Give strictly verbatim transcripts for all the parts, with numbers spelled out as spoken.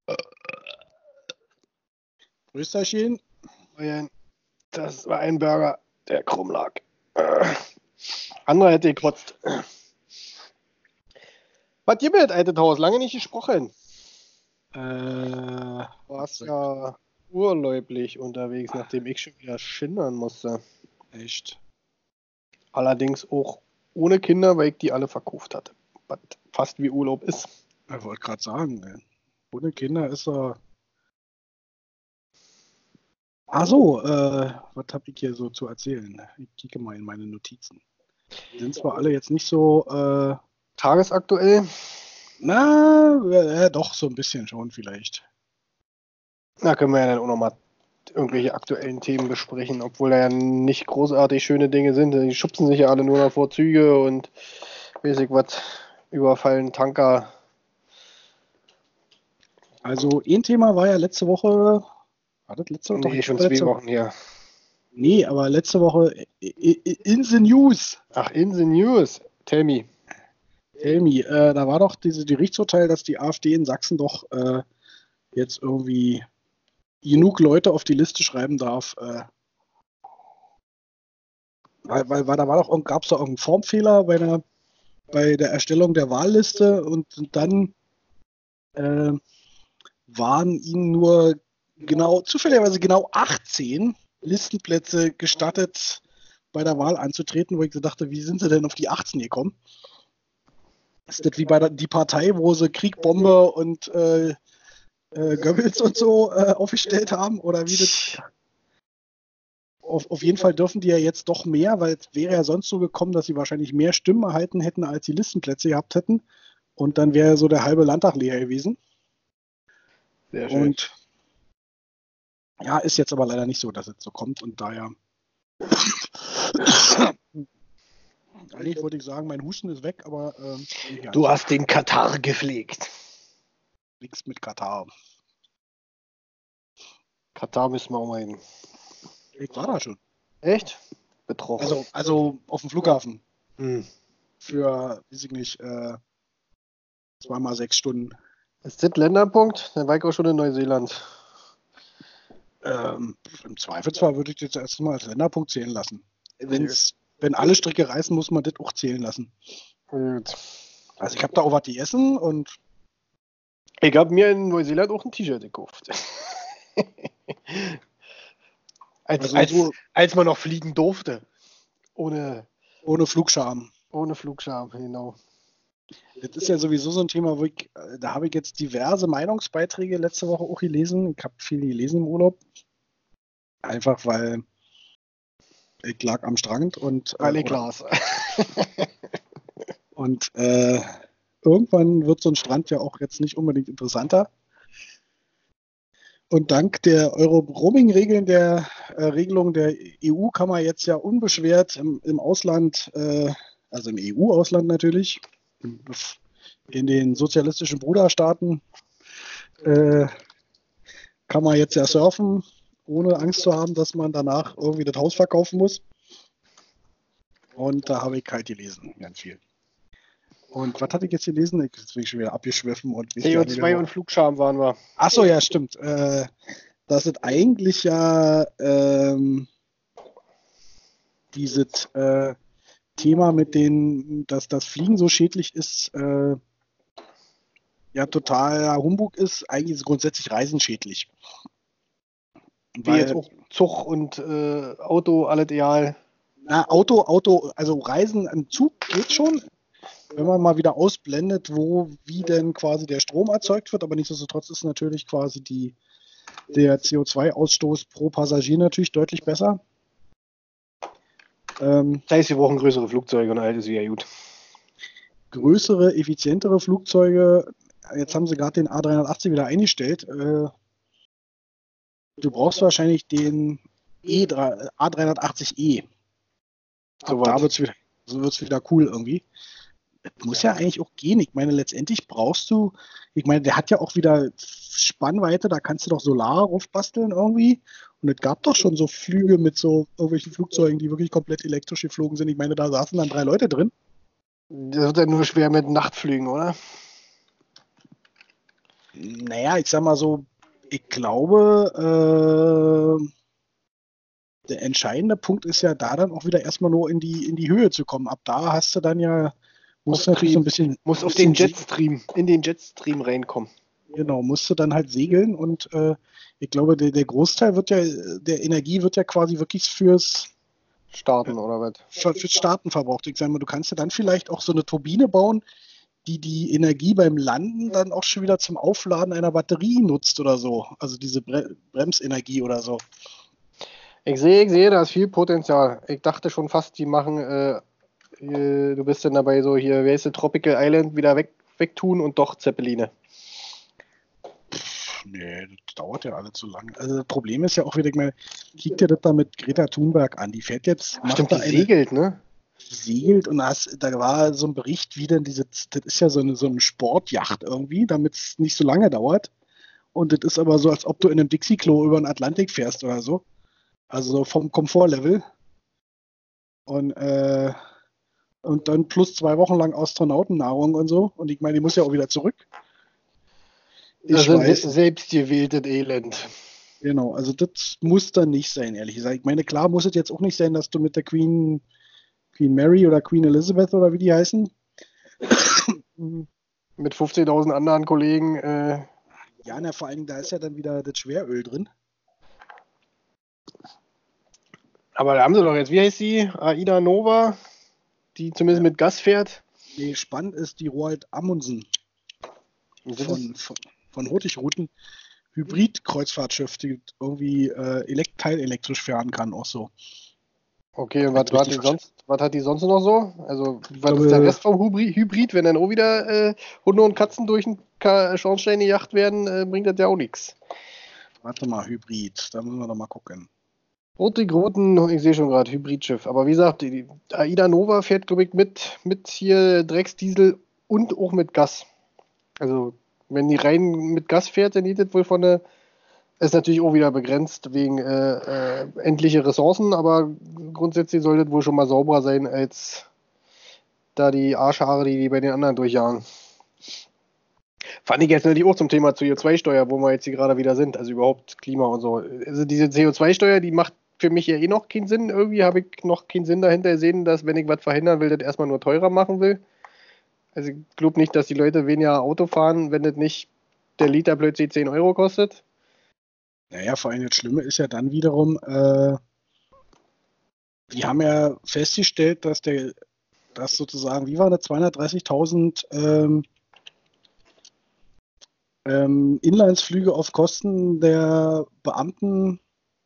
Grüßterchen. Das war ein Burger, der krumm lag. Anderer hätte gekotzt. Was gibt es, altes Haus? Lange nicht gesprochen. Äh, Du warst ja urlaublich unterwegs, nachdem ich schon wieder schindern musste. echt. Allerdings auch ohne Kinder, weil ich die alle verkauft hatte. Was fast wie Urlaub ist. Ich wollte gerade sagen, ey. Ohne Kinder ist er. Ach so, äh, was habe ich hier so zu erzählen? Ich kicke mal in meine Notizen. Die sind zwar alle jetzt nicht so, äh, Tagesaktuell. na, äh, doch, so ein bisschen schon vielleicht. Da können wir ja dann auch nochmal irgendwelche aktuellen Themen besprechen, obwohl da ja nicht großartig schöne Dinge sind. Die schubsen sich ja alle nur noch vor Züge und weiß ich was, überfallen Tanker. Also, ein Thema war ja letzte Woche. War das letzte Woche? Nee, Doch, schon letzte zwei Woche. Wochen her. Nee, aber letzte Woche in the News. Ach, in the News. Tell me. Tell me, äh, da war doch diese Gerichtsurteil, dass die AfD in Sachsen doch äh, jetzt irgendwie genug Leute auf die Liste schreiben darf. Äh, weil, weil, weil da war doch, gab es da irgendeinen Formfehler bei der, bei der Erstellung der Wahlliste und dann äh, waren ihnen nur genau, zufälligerweise genau achtzehn Listenplätze gestattet, bei der Wahl anzutreten, wo ich so dachte, wie sind sie denn auf die achtzehn gekommen? Ist das wie bei der, die Partei, wo sie Krieg, Bombe und äh, äh, Goebbels und so äh, aufgestellt haben? Oder wie das? Auf, auf jeden Fall dürfen die ja jetzt doch mehr, weil es wäre ja sonst so gekommen, dass sie wahrscheinlich mehr Stimmen erhalten hätten, als die Listenplätze gehabt hätten. Und dann wäre so der halbe Landtag leer gewesen. Sehr schön. Und ja, ist jetzt aber leider nicht so, dass es so kommt. Und daher. Eigentlich wollte ich sagen, mein Husten ist weg, aber. Ähm, du hast den Katar gepflegt. Nichts mit Katar. Katar müssen wir auch mal hin. Ich war da schon. Echt? Betroffen. Also, also auf dem Flughafen. Hm. Für, weiß ich nicht, äh, zweimal sechs Stunden. Ist das Länderpunkt? Dann war ich auch schon in Neuseeland. Ähm, Im Zweifelsfall würde ich das erst mal als Länderpunkt zählen lassen. Wenn's, wenn alle Stricke reißen, muss man das auch zählen lassen. Gut. Also ich habe da auch was gegessen und ich habe mir in Neuseeland auch ein T-Shirt gekauft. als, also als, so, als man noch fliegen durfte. Ohne, ohne Flugscham. Ohne Flugscham, genau. Das ist ja sowieso so ein Thema, wo ich, da habe ich jetzt diverse Meinungsbeiträge letzte Woche auch gelesen. Ich habe viel gelesen im Urlaub. Einfach weil ich lag am Strand und weil ich äh, las. und äh, irgendwann wird so ein Strand ja auch jetzt nicht unbedingt interessanter. Und dank der Euro-Roaming-Regeln der äh, Regelung der E U kann man jetzt ja unbeschwert im, im Ausland, äh, also im E U-Ausland natürlich, in den sozialistischen Bruderstaaten, äh, kann man jetzt ja surfen, ohne Angst zu haben, dass man danach irgendwie das Haus verkaufen muss. Und da habe ich halt gelesen, ganz viel. Und was hatte ich jetzt gelesen? Jetzt bin ich schon wieder abgeschwiffen. Und C O zwei und Flugscham waren wir. Achso, ja, stimmt. Äh, das ist eigentlich ja ähm, dieses äh, Thema mit dem, dass das Fliegen so schädlich ist, äh, ja, total Humbug ist. Eigentlich ist grundsätzlich Reisen schädlich. Wie Weil, jetzt auch Zug und äh, Auto, alles egal. Na, Auto, Auto, also Reisen im Zug geht schon. Wenn man mal wieder ausblendet, wo, wie denn quasi der Strom erzeugt wird, aber nichtsdestotrotz ist natürlich quasi die, der C O zwei Ausstoß pro Passagier natürlich deutlich besser. Ähm, das heißt, wir brauchen größere Flugzeuge und alles ist wieder gut. Größere, effizientere Flugzeuge, jetzt haben sie gerade den A dreihundertachtzig wieder eingestellt. Äh, du brauchst wahrscheinlich den E A dreihundertachtzig E. So da wird es wieder, so wird's wieder cool irgendwie. Das muss ja eigentlich auch gehen. Ich meine, letztendlich brauchst du, ich meine, der hat ja auch wieder Spannweite, da kannst du doch Solar raufbasteln irgendwie. Und es gab doch schon so Flüge mit so irgendwelchen Flugzeugen, die wirklich komplett elektrisch geflogen sind. Ich meine, da saßen dann drei Leute drin. Das wird ja nur schwer mit Nachtflügen, oder? Naja, ich sag mal so, ich glaube, äh, der entscheidende Punkt ist ja da dann auch wieder erstmal nur in die, in die Höhe zu kommen. Ab da hast du dann ja, musst du natürlich so ein bisschen, muss auf bisschen den Jetstream, in den Jetstream reinkommen. Genau, musst du dann halt segeln und äh, ich glaube, der, der Großteil wird ja, der Energie wird ja quasi wirklich fürs Starten oder was? für, fürs Starten verbraucht. Ich sage mal, du kannst ja dann vielleicht auch so eine Turbine bauen, die die Energie beim Landen dann auch schon wieder zum Aufladen einer Batterie nutzt oder so. Also diese Bre Bremsenergie oder so. Ich sehe, ich sehe, da ist viel Potenzial. Ich dachte schon fast, die machen, äh, äh, du bist dann dabei so hier, wer ist der Tropical Island, wieder weg, wegtun und doch Zeppeline. Nee, das dauert ja alles so lange. Also das Problem ist ja auch wieder, ich meine, kick dir das da mit Greta Thunberg an. Die fährt jetzt, Ach, stimmt, macht da die eine, segelt, ne? segelt und das, da war so ein Bericht, wie denn diese, das ist ja so eine, so eine Sportjacht irgendwie, damit es nicht so lange dauert. Und das ist aber so, als ob du in einem Dixie-Klo über den Atlantik fährst oder so. Also so vom Komfortlevel. Und, äh, und dann plus zwei Wochen lang Astronautennahrung und so. Und ich meine, die muss ja auch wieder zurück. Das Ich ist weiß. selbstgewähltes Elend. Genau, also das muss dann nicht sein, ehrlich gesagt. Ich meine, klar muss es jetzt auch nicht sein, dass du mit der Queen, Queen Mary oder Queen Elizabeth oder wie die heißen. Mit fünfzehntausend anderen Kollegen. Äh, Ja, na, vor allen Dingen, da ist ja dann wieder das Schweröl drin. aber da haben sie doch jetzt, wie heißt sie? Aida Nova, die zumindest Ja. mit Gas fährt. Nee, spannend ist die Roald Amundsen von, von, von Hurtigruten. Hybrid-Kreuzfahrtschiff, die irgendwie äh, elekt teilelektrisch fahren kann, auch so. Okay, und was, was, hat die sonst, was hat die sonst noch so? Also, was glaube, ist der Rest vom Hybrid, Hybrid wenn dann auch wieder äh, Hunde und Katzen durch den Ka Schornstein gejagt werden, äh, bringt das ja auch nichts. Warte mal, Hybrid, da müssen wir doch mal gucken. Hurtigruten, ich sehe schon gerade, Hybridschiff. Aber wie gesagt, die, die Aida Nova fährt, glaube ich, mit, mit hier Drecksdiesel und auch mit Gas. Also, wenn die rein mit Gas fährt, dann geht das wohl von der. Ist natürlich auch wieder begrenzt wegen äh, äh, endliche Ressourcen, aber grundsätzlich sollte es wohl schon mal sauberer sein als da die Arschhaare, die die bei den anderen durchjagen. Fand ich jetzt natürlich auch zum Thema C O zwei Steuer, wo wir jetzt hier gerade wieder sind, also überhaupt Klima und so. Also diese C O zwei Steuer, die macht für mich ja eh noch keinen Sinn. Irgendwie habe ich noch keinen Sinn dahinter gesehen, dass wenn ich was verhindern will, das erstmal nur teurer machen will. Also ich glaube nicht, dass die Leute weniger Auto fahren, wenn das nicht der Liter plötzlich zehn Euro kostet. Naja, vor allem das Schlimme ist ja dann wiederum, äh, die haben ja festgestellt, dass der, dass sozusagen, wie war das, zweihundertdreißigtausend ähm, ähm, Inlandsflüge auf Kosten der Beamten.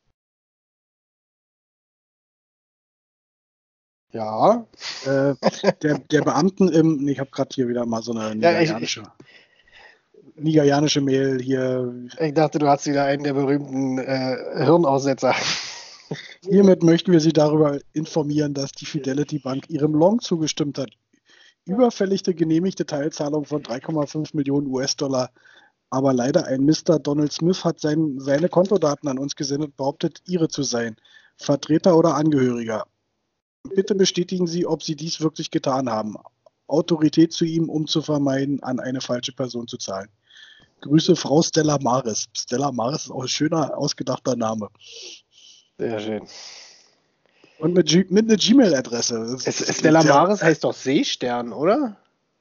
Ja. Äh, der, der Beamten im, ich habe gerade hier wieder mal so eine nigerianische, ja, ich, nigerianische Mail hier. Ich dachte, du hast wieder einen der berühmten äh, Hirnaussetzer. Hiermit möchten wir Sie darüber informieren, dass die Fidelity Bank Ihrem Long zugestimmt hat. Überfälligte genehmigte Teilzahlung von drei Komma fünf Millionen U S-Dollar. Aber leider ein Mister Donald Smith hat sein, seine Kontodaten an uns gesendet und behauptet, Ihre zu sein. Vertreter oder Angehöriger. Bitte bestätigen Sie, ob Sie dies wirklich getan haben. Autorität zu ihm, um zu vermeiden, an eine falsche Person zu zahlen. Grüße, Frau Stella Maris. Stella Maris ist auch ein schöner, ausgedachter Name. Sehr schön. Und mit, G mit einer Gmail-Adresse. Stella Maris heißt doch Seestern, oder?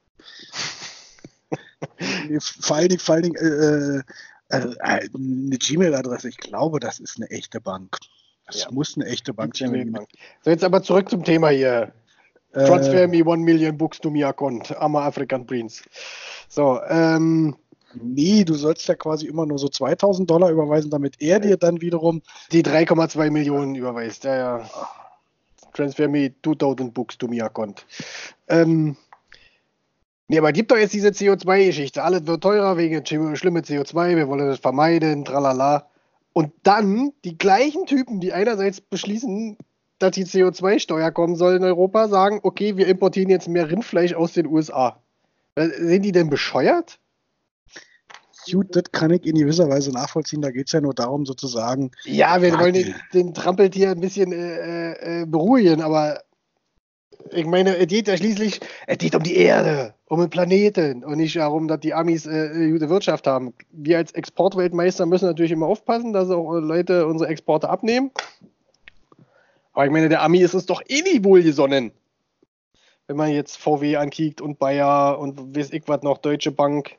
Vor allen Dingen, vor allen Dingen äh, äh, eine Gmail-Adresse. Ich glaube, das ist eine echte Bank. Das ja. muss eine echte Bank Die sein. Bank. So, jetzt aber zurück zum Thema hier. Äh, Transfer me one million books to my account. I'm a African Prince. So, ähm. Nee, du sollst ja quasi immer nur so zweitausend Dollar überweisen, damit er dir dann wiederum die drei Komma zwei Millionen überweist. Ja, ja. Transfer me zweitausend books to my account. Ähm. Nee, aber gibt doch jetzt diese C O zwei Geschichte. Alles wird teurer wegen schlimme C O zwei. Wir wollen das vermeiden, tralala. Und dann die gleichen Typen, die einerseits beschließen, dass die C O zwei Steuer kommen soll in Europa, sagen, okay, wir importieren jetzt mehr Rindfleisch aus den U S A. Sind die denn bescheuert? Gut, das kann ich in gewisser Weise nachvollziehen. Da geht es ja nur darum, sozusagen. Ja, wir wollen den, den Trampeltier ein bisschen äh, äh, beruhigen, aber Ich meine, es geht ja schließlich, es geht um die Erde, um den Planeten und nicht darum, dass die Amis äh, gute Wirtschaft haben. Wir als Exportweltmeister müssen natürlich immer aufpassen, dass auch Leute unsere Exporte abnehmen. Aber ich meine, der Ami ist es doch eh nicht wohlgesonnen. Wenn man jetzt V W ankickt und Bayer und weiß ich was noch, Deutsche Bank.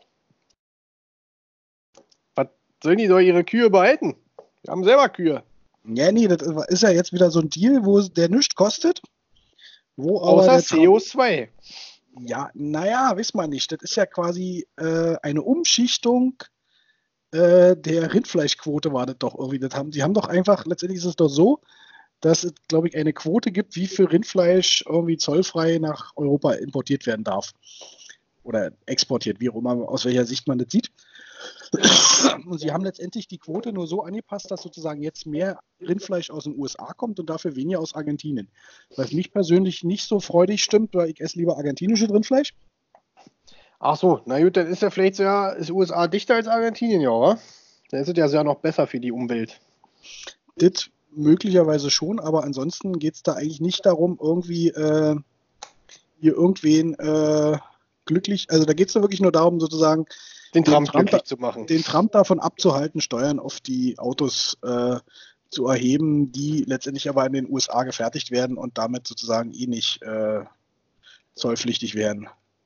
Was sollen die doch ihre Kühe behalten? Die haben selber Kühe. Ja, nee, das ist ja jetzt wieder so ein Deal, wo der nichts kostet. Wo aber Außer der C O zwei. Ja, naja, weiß man nicht. Das ist ja quasi äh, eine Umschichtung äh, der Rindfleischquote, war das doch irgendwie. Das haben, sie haben doch einfach, letztendlich ist es doch so, dass es, glaube ich, eine Quote gibt, wie viel Rindfleisch irgendwie zollfrei nach Europa importiert werden darf. Oder exportiert, wie auch immer, aus welcher Sicht man das sieht. Und sie haben letztendlich die Quote nur so angepasst, dass sozusagen jetzt mehr Rindfleisch aus den U S A kommt und dafür weniger aus Argentinien. Was mich persönlich nicht so freudig stimmt, weil ich esse lieber argentinisches Rindfleisch. Ach so, na gut, dann ist ja vielleicht ja, ist U S A dichter als Argentinien, ja, oder? Dann ist es ja sehr noch besser für die Umwelt. Das möglicherweise schon, aber ansonsten geht es da eigentlich nicht darum, irgendwie äh, hier irgendwen äh, glücklich, also da geht es wirklich nur darum, sozusagen Den Trump Trump glücklich da, zu machen. den Trump davon abzuhalten, Steuern auf die Autos äh, zu erheben, die letztendlich aber in den U S A gefertigt werden und damit sozusagen eh nicht äh, zollpflichtig werden.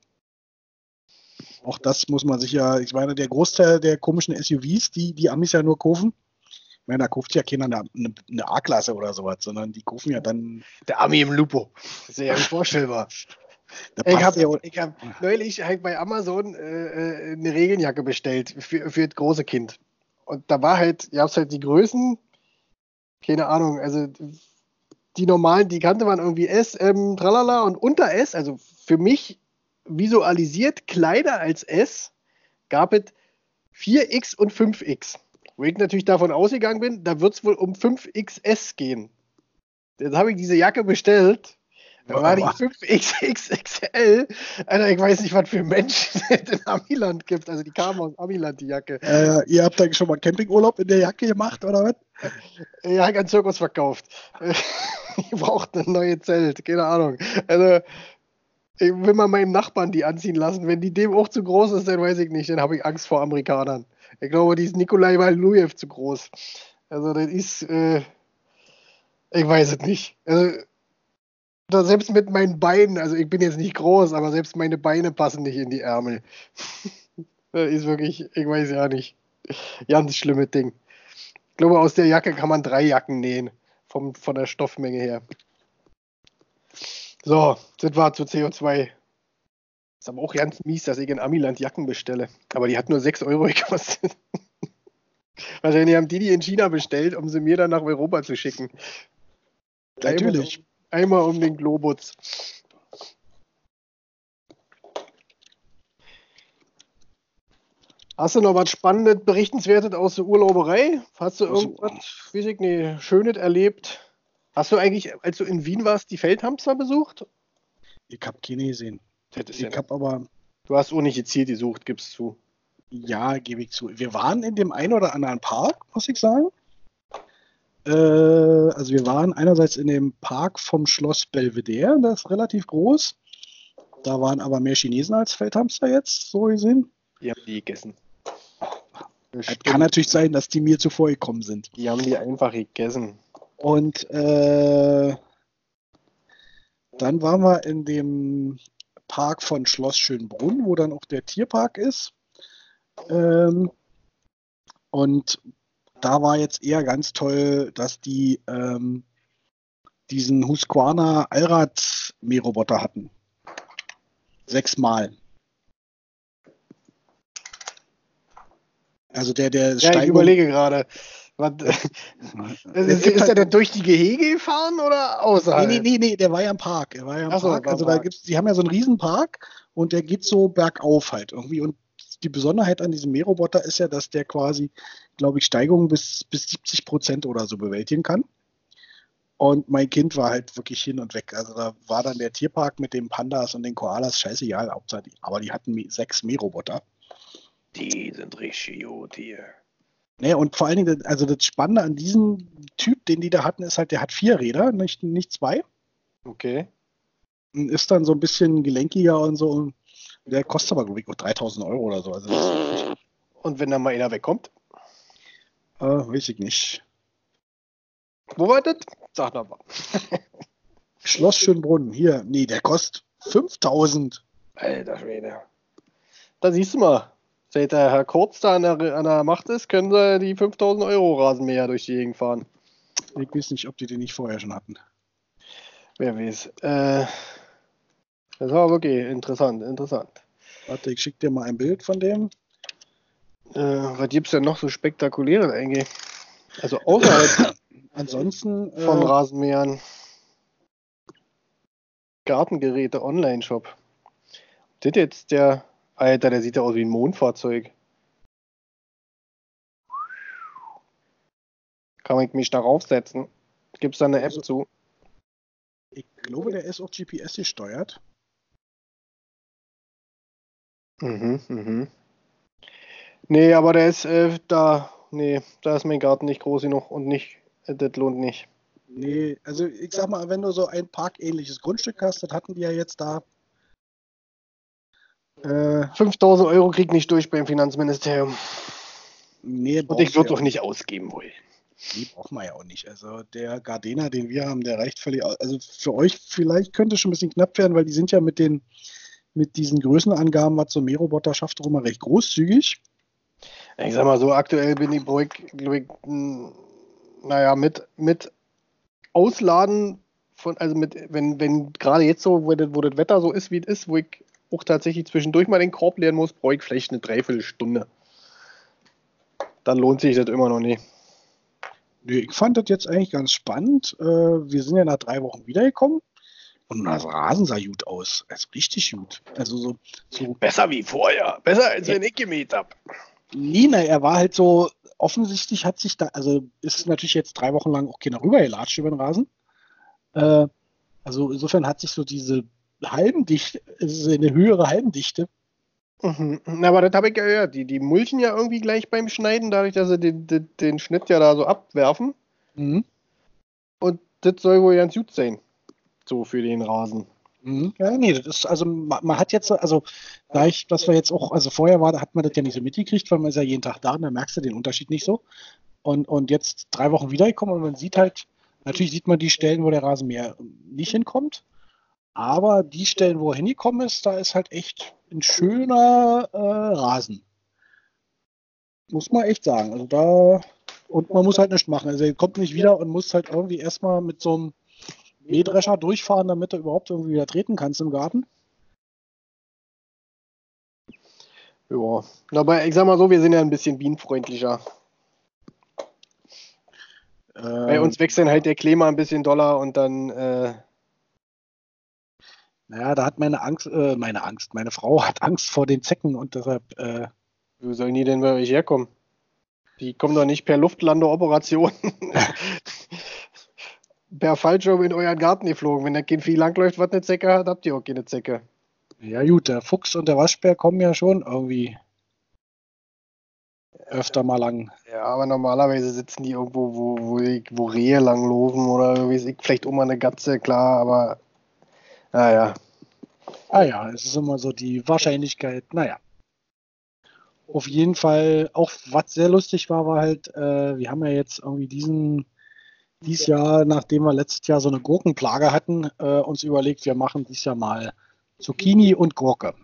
Auch das muss man sich ja, ich meine, der Großteil der komischen S U Vs, die die Amis ja nur kaufen, ich meine, da kauft ja keiner eine, eine, eine A-Klasse oder sowas, sondern die kaufen ja dann. Der Ami im Lupo. Das ist ja nicht vorstellbar. Da Ich passt habe ja, hab neulich halt bei Amazon äh, eine Regenjacke bestellt für, für das große Kind. Und da war halt, ihr habt halt die Größen, keine Ahnung, also die normalen, die kannte man irgendwie S, M, tralala und unter S, also für mich visualisiert kleiner als S, gab es vier X und fünf X. Wo ich natürlich davon ausgegangen bin, da wird es wohl um fünf X S gehen. Dann habe ich diese Jacke bestellt. Da war die fünf X X X L. Alter, ich weiß nicht, was für Menschen es in Amiland gibt. Also die kamen aus Amiland, die Jacke. Äh, ihr habt da schon mal Campingurlaub in der Jacke gemacht, oder was? Ja, ich habe einen Zirkus verkauft. Ich brauchte ein neues Zelt, keine Ahnung. Also, ich will mal meinem Nachbarn die anziehen lassen. Wenn die dem auch zu groß ist, dann weiß ich nicht. Dann habe ich Angst vor Amerikanern. Ich glaube, die ist Nikolai Valujew zu groß. Also, das ist, äh, ich weiß es nicht. Also, selbst mit meinen Beinen, also ich bin jetzt nicht groß, aber selbst meine Beine passen nicht in die Ärmel. Das ist wirklich, ich weiß ja nicht. Ganz schlimmes Ding. Ich glaube, aus der Jacke kann man drei Jacken nähen. Vom, von der Stoffmenge her. So, das war zu C O zwei. Ist aber auch ganz mies, dass ich in Amiland Jacken bestelle. Aber die hat nur sechs Euro gekostet. Wahrscheinlich haben die die in China bestellt, um sie mir dann nach Europa zu schicken. Natürlich. Einmal, einmal um den Globus. Hast du noch was Spannendes, Berichtenswertes aus der Urlauberei? Hast du irgendwas, weiß ich nicht, Schönes erlebt? Hast du eigentlich, als du in Wien warst, die Feldhamster besucht? Ich habe keine gesehen. Ich ja habe aber. Du hast auch nicht gezielt gesucht, gibst zu. Ja, gebe ich zu. Wir waren in dem einen oder anderen Park, muss ich sagen. Äh, also wir waren einerseits in dem Park vom Schloss Belvedere, das ist relativ groß. Da waren aber mehr Chinesen als Feldhamster jetzt, so gesehen. Die haben die gegessen. Es kann natürlich sein, dass die mir zuvor gekommen sind. Die haben die einfach gegessen. Und äh, dann waren wir in dem Park von Schloss Schönbrunn, wo dann auch der Tierpark ist. Ähm, und da war jetzt eher ganz toll, dass die ähm, diesen Husqvarna Allrad-Mähroboter hatten. Sechsmal. Also der, der Ja, Steigung, ich überlege gerade. Was, ist, ist der denn durch die Gehege gefahren oder außerhalb? Nee, nee, nee, nee, der war ja im Park. Er war ja im Ach so, Park. war Also im da Park. gibt's, die haben ja so einen riesen Park und der geht so bergauf halt irgendwie. Und die Besonderheit an diesem Mähroboter ist ja, dass der quasi, glaube ich, Steigungen bis, bis siebzig Prozent oder so bewältigen kann. Und mein Kind war halt wirklich hin und weg. Also da war dann der Tierpark mit den Pandas und den Koalas scheißegal, Hauptsache die, aber die hatten sechs Mähroboter. Die sind richtig gut hier. Ne, und vor allen Dingen, also das Spannende an diesem Typ, den die da hatten, ist halt, der hat vier Räder, nicht, nicht zwei. Okay. ist dann so ein bisschen gelenkiger und so. Der kostet aber, glaube ich, auch dreitausend Euro oder so. Also das ist, Und wenn da mal einer wegkommt? äh, weiß ich nicht. Wo war das? Sag doch mal. Schloss Schönbrunn, hier. Nee, der kostet fünftausend. Alter Schwede. Da siehst du mal. Seit der Herr Kurz da an der, an der Macht ist, können sie die fünftausend Euro Rasenmäher durch die Gegend fahren. Ich weiß nicht, ob die den nicht vorher schon hatten. Wer weiß. Äh, das war wirklich interessant, interessant. Warte, ich schicke dir mal ein Bild von dem. Äh, was gibt's denn noch so spektakuläres eigentlich? Also außerhalb Ansonsten von äh, Rasenmähern. Gartengeräte Online-Shop. Das jetzt der. Alter, der sieht ja aus wie ein Mondfahrzeug. Kann ich mich darauf setzen? Gibt's da eine App Also- zu? ich glaube, der ist auch G P S gesteuert. Mhm, mhm. Nee, aber der ist äh, da. Nee, da ist mein Garten nicht groß genug und nicht. Äh, das lohnt nicht. Nee, also ich sag mal, wenn du so ein parkähnliches Grundstück hast, das hatten die ja jetzt da. Äh, fünftausend Euro krieg nicht durch beim Finanzministerium. nee, Und ich brauchst würde du auch ja nicht ausgeben wollen. Nee, brauchen wir ja auch nicht. Also der Gardena, den wir haben, der reicht völlig aus. Also für euch vielleicht könnte es schon ein bisschen knapp werden, weil die sind ja mit den mit diesen Größenangaben, was so ein Mähroboter schafft, auch immer recht großzügig. Ich sag mal so, aktuell bin ich, glaube ich, mh, naja, mit, mit Ausladen von, also mit, wenn, wenn gerade jetzt so, wo das, wo das Wetter so ist, wie es ist, wo ich auch tatsächlich zwischendurch mal den Korb leeren muss, brauche ich vielleicht eine Dreiviertelstunde. Dann lohnt sich das immer noch nicht. Nee, ich fand das jetzt eigentlich ganz spannend. Äh, wir sind ja nach drei Wochen wiedergekommen und das Rasen sah gut aus. Also richtig gut. Also so, so Besser wie vorher. Besser als wenn ich gemäht habe. Nina, er war halt so, offensichtlich hat sich da, also ist natürlich jetzt drei Wochen lang auch keiner rübergelatscht über den Rasen. Äh, also insofern hat sich so diese Halbendichte, also eine höhere Halbendichte. Mhm. Aber das habe ich ja gehört. Die, die mulchen ja irgendwie gleich beim Schneiden, dadurch, dass sie den, den, den Schnitt ja da so abwerfen. Mhm. Und das soll wohl ganz gut sein. So für den Rasen. Mhm. Ja, nee, das ist, also man, man hat jetzt, also da ich, dass wir jetzt auch, also vorher war, hat man das ja nicht so mitgekriegt, weil man ist ja jeden Tag da und da merkst du den Unterschied nicht so. Und, und jetzt drei Wochen wiedergekommen und man sieht halt, natürlich sieht man die Stellen, wo der Rasenmäher nicht hinkommt. Aber die Stellen, wo er hingekommen ist, da ist halt echt ein schöner äh, Rasen. Muss man echt sagen. Also da, und man muss halt nichts machen. Also er kommt nicht wieder und muss halt irgendwie erstmal mit so einem Mähdrescher durchfahren, damit du überhaupt irgendwie wieder treten kannst im Garten. Ja. Aber ich sag mal so, wir sind ja ein bisschen bienenfreundlicher. Bei Äh, uns wechseln halt der Klima ein bisschen doller und dann. Äh, naja, da hat meine Angst, äh, meine Angst, meine Frau hat Angst vor den Zecken und deshalb, äh, wo sollen die denn bei euch herkommen? Die kommen doch nicht per Luftlandeoperation per Fallschirm in euren Garten geflogen. Wenn da kein Vieh langläuft, was eine Zecke hat, habt ihr auch keine Zecke. ja gut, der Fuchs und der Waschbär kommen ja schon irgendwie öfter mal lang. Ja, aber normalerweise sitzen die irgendwo, wo, wo, wo Rehe langlaufen oder wie weiß ich, vielleicht auch mal eine Katze, klar, aber naja. Ah ja, es ist immer so die Wahrscheinlichkeit, naja. Auf jeden Fall, auch was sehr lustig war, war halt, äh, wir haben ja jetzt irgendwie diesen, dieses Jahr, nachdem wir letztes Jahr so eine Gurkenplage hatten, äh, uns überlegt, wir machen dieses Jahr mal Zucchini und Gurke.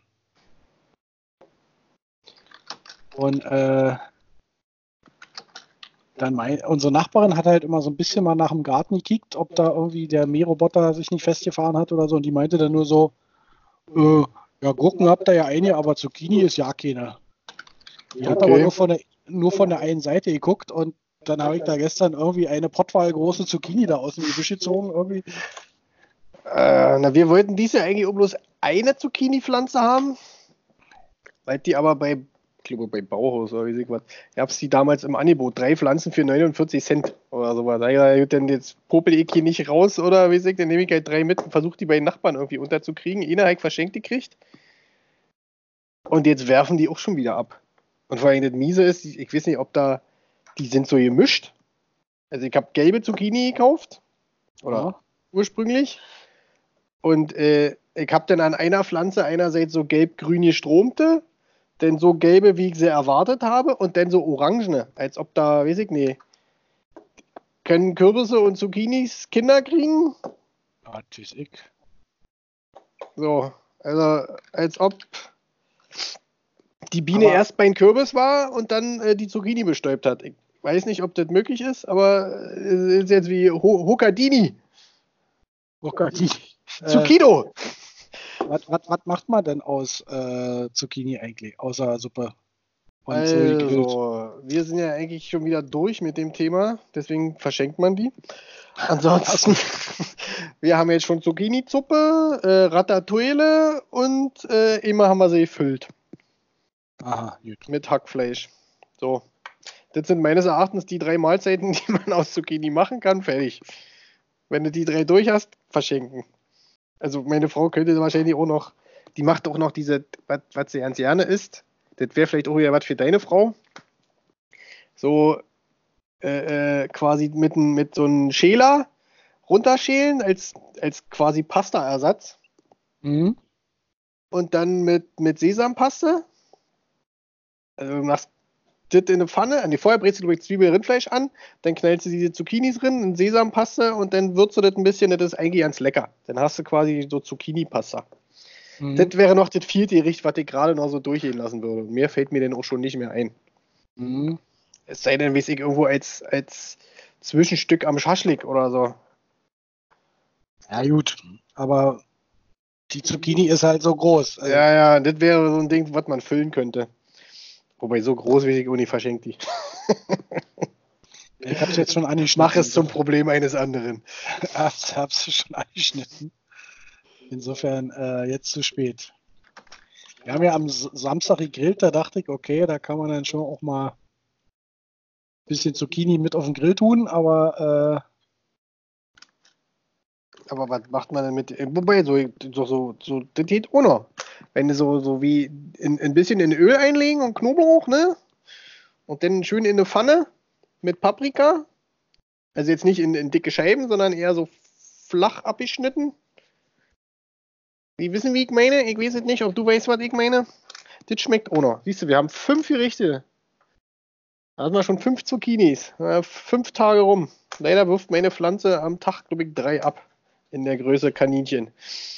Und äh, dann mein, unsere Nachbarin hat halt immer so ein bisschen mal nach dem Garten gekickt, ob da irgendwie der Mähroboter sich nicht festgefahren hat oder so. Und die meinte dann nur so, äh, ja, Gurken habt ihr ja eine, aber Zucchini ist ja keine. Die hat aber Okay. nur von der, nur von der einen Seite geguckt und dann habe ich da gestern irgendwie eine Pottwal große Zucchini da aus dem Gebüsch gezogen. Irgendwie. Äh, na, wir wollten dies Jahr eigentlich auch bloß eine Zucchini-Pflanze haben, weil die aber bei, ich glaube bei Bauhaus oder wie weiß ich was, gab es die damals im Angebot, drei Pflanzen für neunundvierzig Cent oder sowas. Da hab ich gesagt, denn jetzt popel ich hier nicht raus oder wie weiß ich, dann nehme ich halt drei mit und versuche die bei den Nachbarn irgendwie unterzukriegen. Einer habe ich verschenkt gekriegt und jetzt werfen die auch schon wieder ab. Und vor allem das Miese ist, ich weiß nicht, ob da, die sind so gemischt. Also ich habe gelbe Zucchini gekauft oder Ja. ursprünglich. Und äh, ich habe dann an einer Pflanze einerseits so gelb-grün gestromte, dann so gelbe, wie ich sie erwartet habe, und dann so orangene, als ob da, weiß ich nicht, können Kürbisse und Zucchinis Kinder kriegen? Ah, tschüss, ich. So, also als ob die Biene Aber- erst beim Kürbis war und dann äh, die Zucchini bestäubt hat. Ich weiß nicht, ob das möglich ist, aber es ist jetzt wie Ho Hokkadini. Oh Gott, die, äh, Zucchino! was, was, was macht man denn aus äh, Zucchini eigentlich, außer Suppe? Und so gegrillt. Also, wir sind ja eigentlich schon wieder durch mit dem Thema, deswegen verschenkt man die. Ansonsten, wir haben jetzt schon Zucchini-Suppe, äh, Ratatouille und äh, immer haben wir sie gefüllt Aha, gut. mit Hackfleisch. So, das sind meines Erachtens die drei Mahlzeiten, die man aus Zucchini machen kann. Fertig. Wenn du die drei durch hast, verschenken. Also meine Frau könnte wahrscheinlich auch noch, die macht auch noch diese, was, was sie ganz gerne isst. Das wäre vielleicht auch wieder was für deine Frau. So äh, äh, quasi mit, n- mit so einem Schäler runterschälen als, als quasi Pasta-Ersatz. Mhm. Und dann mit, mit Sesampaste. Also du machst das in eine Pfanne. Nee, vorher brätst du übrigens Zwiebel, Rindfleisch an, dann knallst du diese Zucchinis drin, in Sesampaste und dann würzt du das ein bisschen, das ist eigentlich ganz lecker. Dann hast du quasi so Zucchini-Pasta. Mhm. Das wäre noch das vierte Gericht, was ich gerade noch so durchgehen lassen würde. Mehr fällt mir denn auch schon nicht mehr ein. Mhm. Es sei denn, weiß ich, irgendwo als, als Zwischenstück am Schaschlik oder so. Ja, gut. Aber die Zucchini ist halt so groß. Also, Ja, ja, das wäre so ein Ding, was man füllen könnte. Wobei, so groß wie ich auch nicht verschenkt die. ich hab's jetzt schon angeschnitten. Mach es zum Problem eines anderen. hab's, hab's schon angeschnitten. Insofern äh, jetzt zu spät. Wir haben ja am S- Samstag gegrillt, da dachte ich, okay, da kann man dann schon auch mal ein bisschen Zucchini mit auf den Grill tun, aber Aber was macht man denn mit. Wobei, so, so, so, so das geht auch noch. Wenn du so, so wie in, ein bisschen in Öl einlegen und Knoblauch, ne? Und dann schön in eine Pfanne mit Paprika. Also jetzt nicht in, in dicke Scheiben, sondern eher so flach abgeschnitten. Die wissen, wie ich meine? Ich weiß es nicht, ob du weißt, was ich meine. Das schmeckt auch noch. Siehst du, wir haben fünf Gerichte. Da hatten wir schon fünf Zucchinis. Äh, fünf Tage rum. Leider wirft meine Pflanze am Tag, glaube ich, drei ab. In der Größe Kaninchen.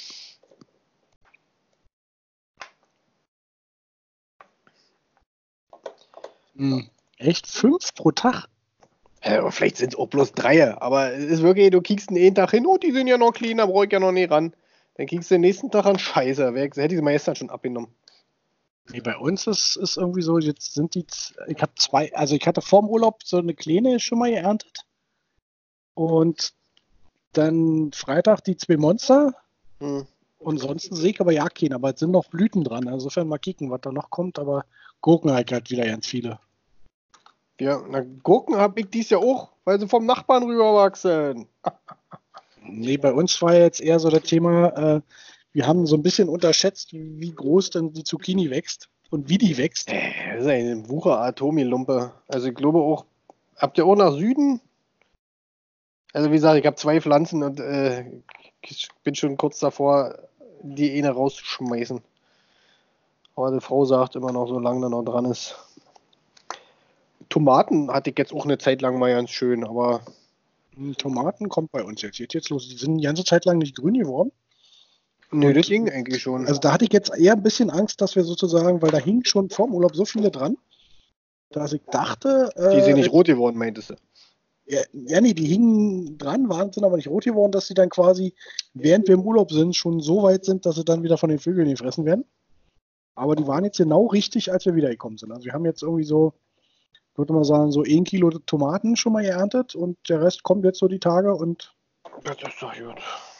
äh, mh, echt fünf pro Tag? Ja, aber vielleicht sind es auch bloß drei. Aber es ist wirklich, du kiekst einen Tag hin, oh, die sind ja noch clean, da brauche ich ja noch nicht ran. Dann kiekst du den nächsten Tag an, scheiße, wer hätte die meisten schon abgenommen. Nee, bei uns ist, ist irgendwie so, jetzt sind die, z- ich habe zwei, also ich hatte vorm Urlaub so eine kleine schon mal geerntet und dann Freitag die zwei Monster Hm. und sonst sehe ich aber ja keinen, aber es sind noch Blüten dran, also insofern mal kicken, was da noch kommt, aber Gurken halt, halt wieder ganz viele. Ja, na, Gurken habe ich dies Jahr auch, weil sie vom Nachbarn rüberwachsen. Nee, bei uns war jetzt eher so das Thema, äh, wir haben so ein bisschen unterschätzt, wie groß denn die Zucchini wächst und wie die wächst. Äh, Das ist eine Wucher-Atomi-Lumpe. Also ich glaube auch, habt ihr auch nach Süden? Also wie gesagt, ich habe zwei Pflanzen und äh, ich bin schon kurz davor, die eine rauszuschmeißen. Aber die Frau sagt immer noch, solange da noch dran ist. Tomaten hatte ich jetzt auch eine Zeit lang mal ganz schön, aber Hm, Tomaten kommt bei uns jetzt. Jetzt, jetzt los. Die sind die ganze Zeit lang nicht grün geworden. nö, Und das ging eigentlich schon. also da hatte ich jetzt eher ein bisschen Angst, dass wir sozusagen, weil da hingen schon vorm Urlaub so viele dran, dass ich dachte, Die sind äh, nicht rot geworden, meintest du? ja, ja, nee, die hingen dran, waren, sind aber nicht rot geworden, dass sie dann quasi, während wir im Urlaub sind, schon so weit sind, dass sie dann wieder von den Vögeln gefressen werden. Aber die waren jetzt genau richtig, als wir wiedergekommen sind. Also wir haben jetzt irgendwie so, ich würde mal sagen, so ein Kilo Tomaten schon mal geerntet und der Rest kommt jetzt so die Tage und Das ist doch gut.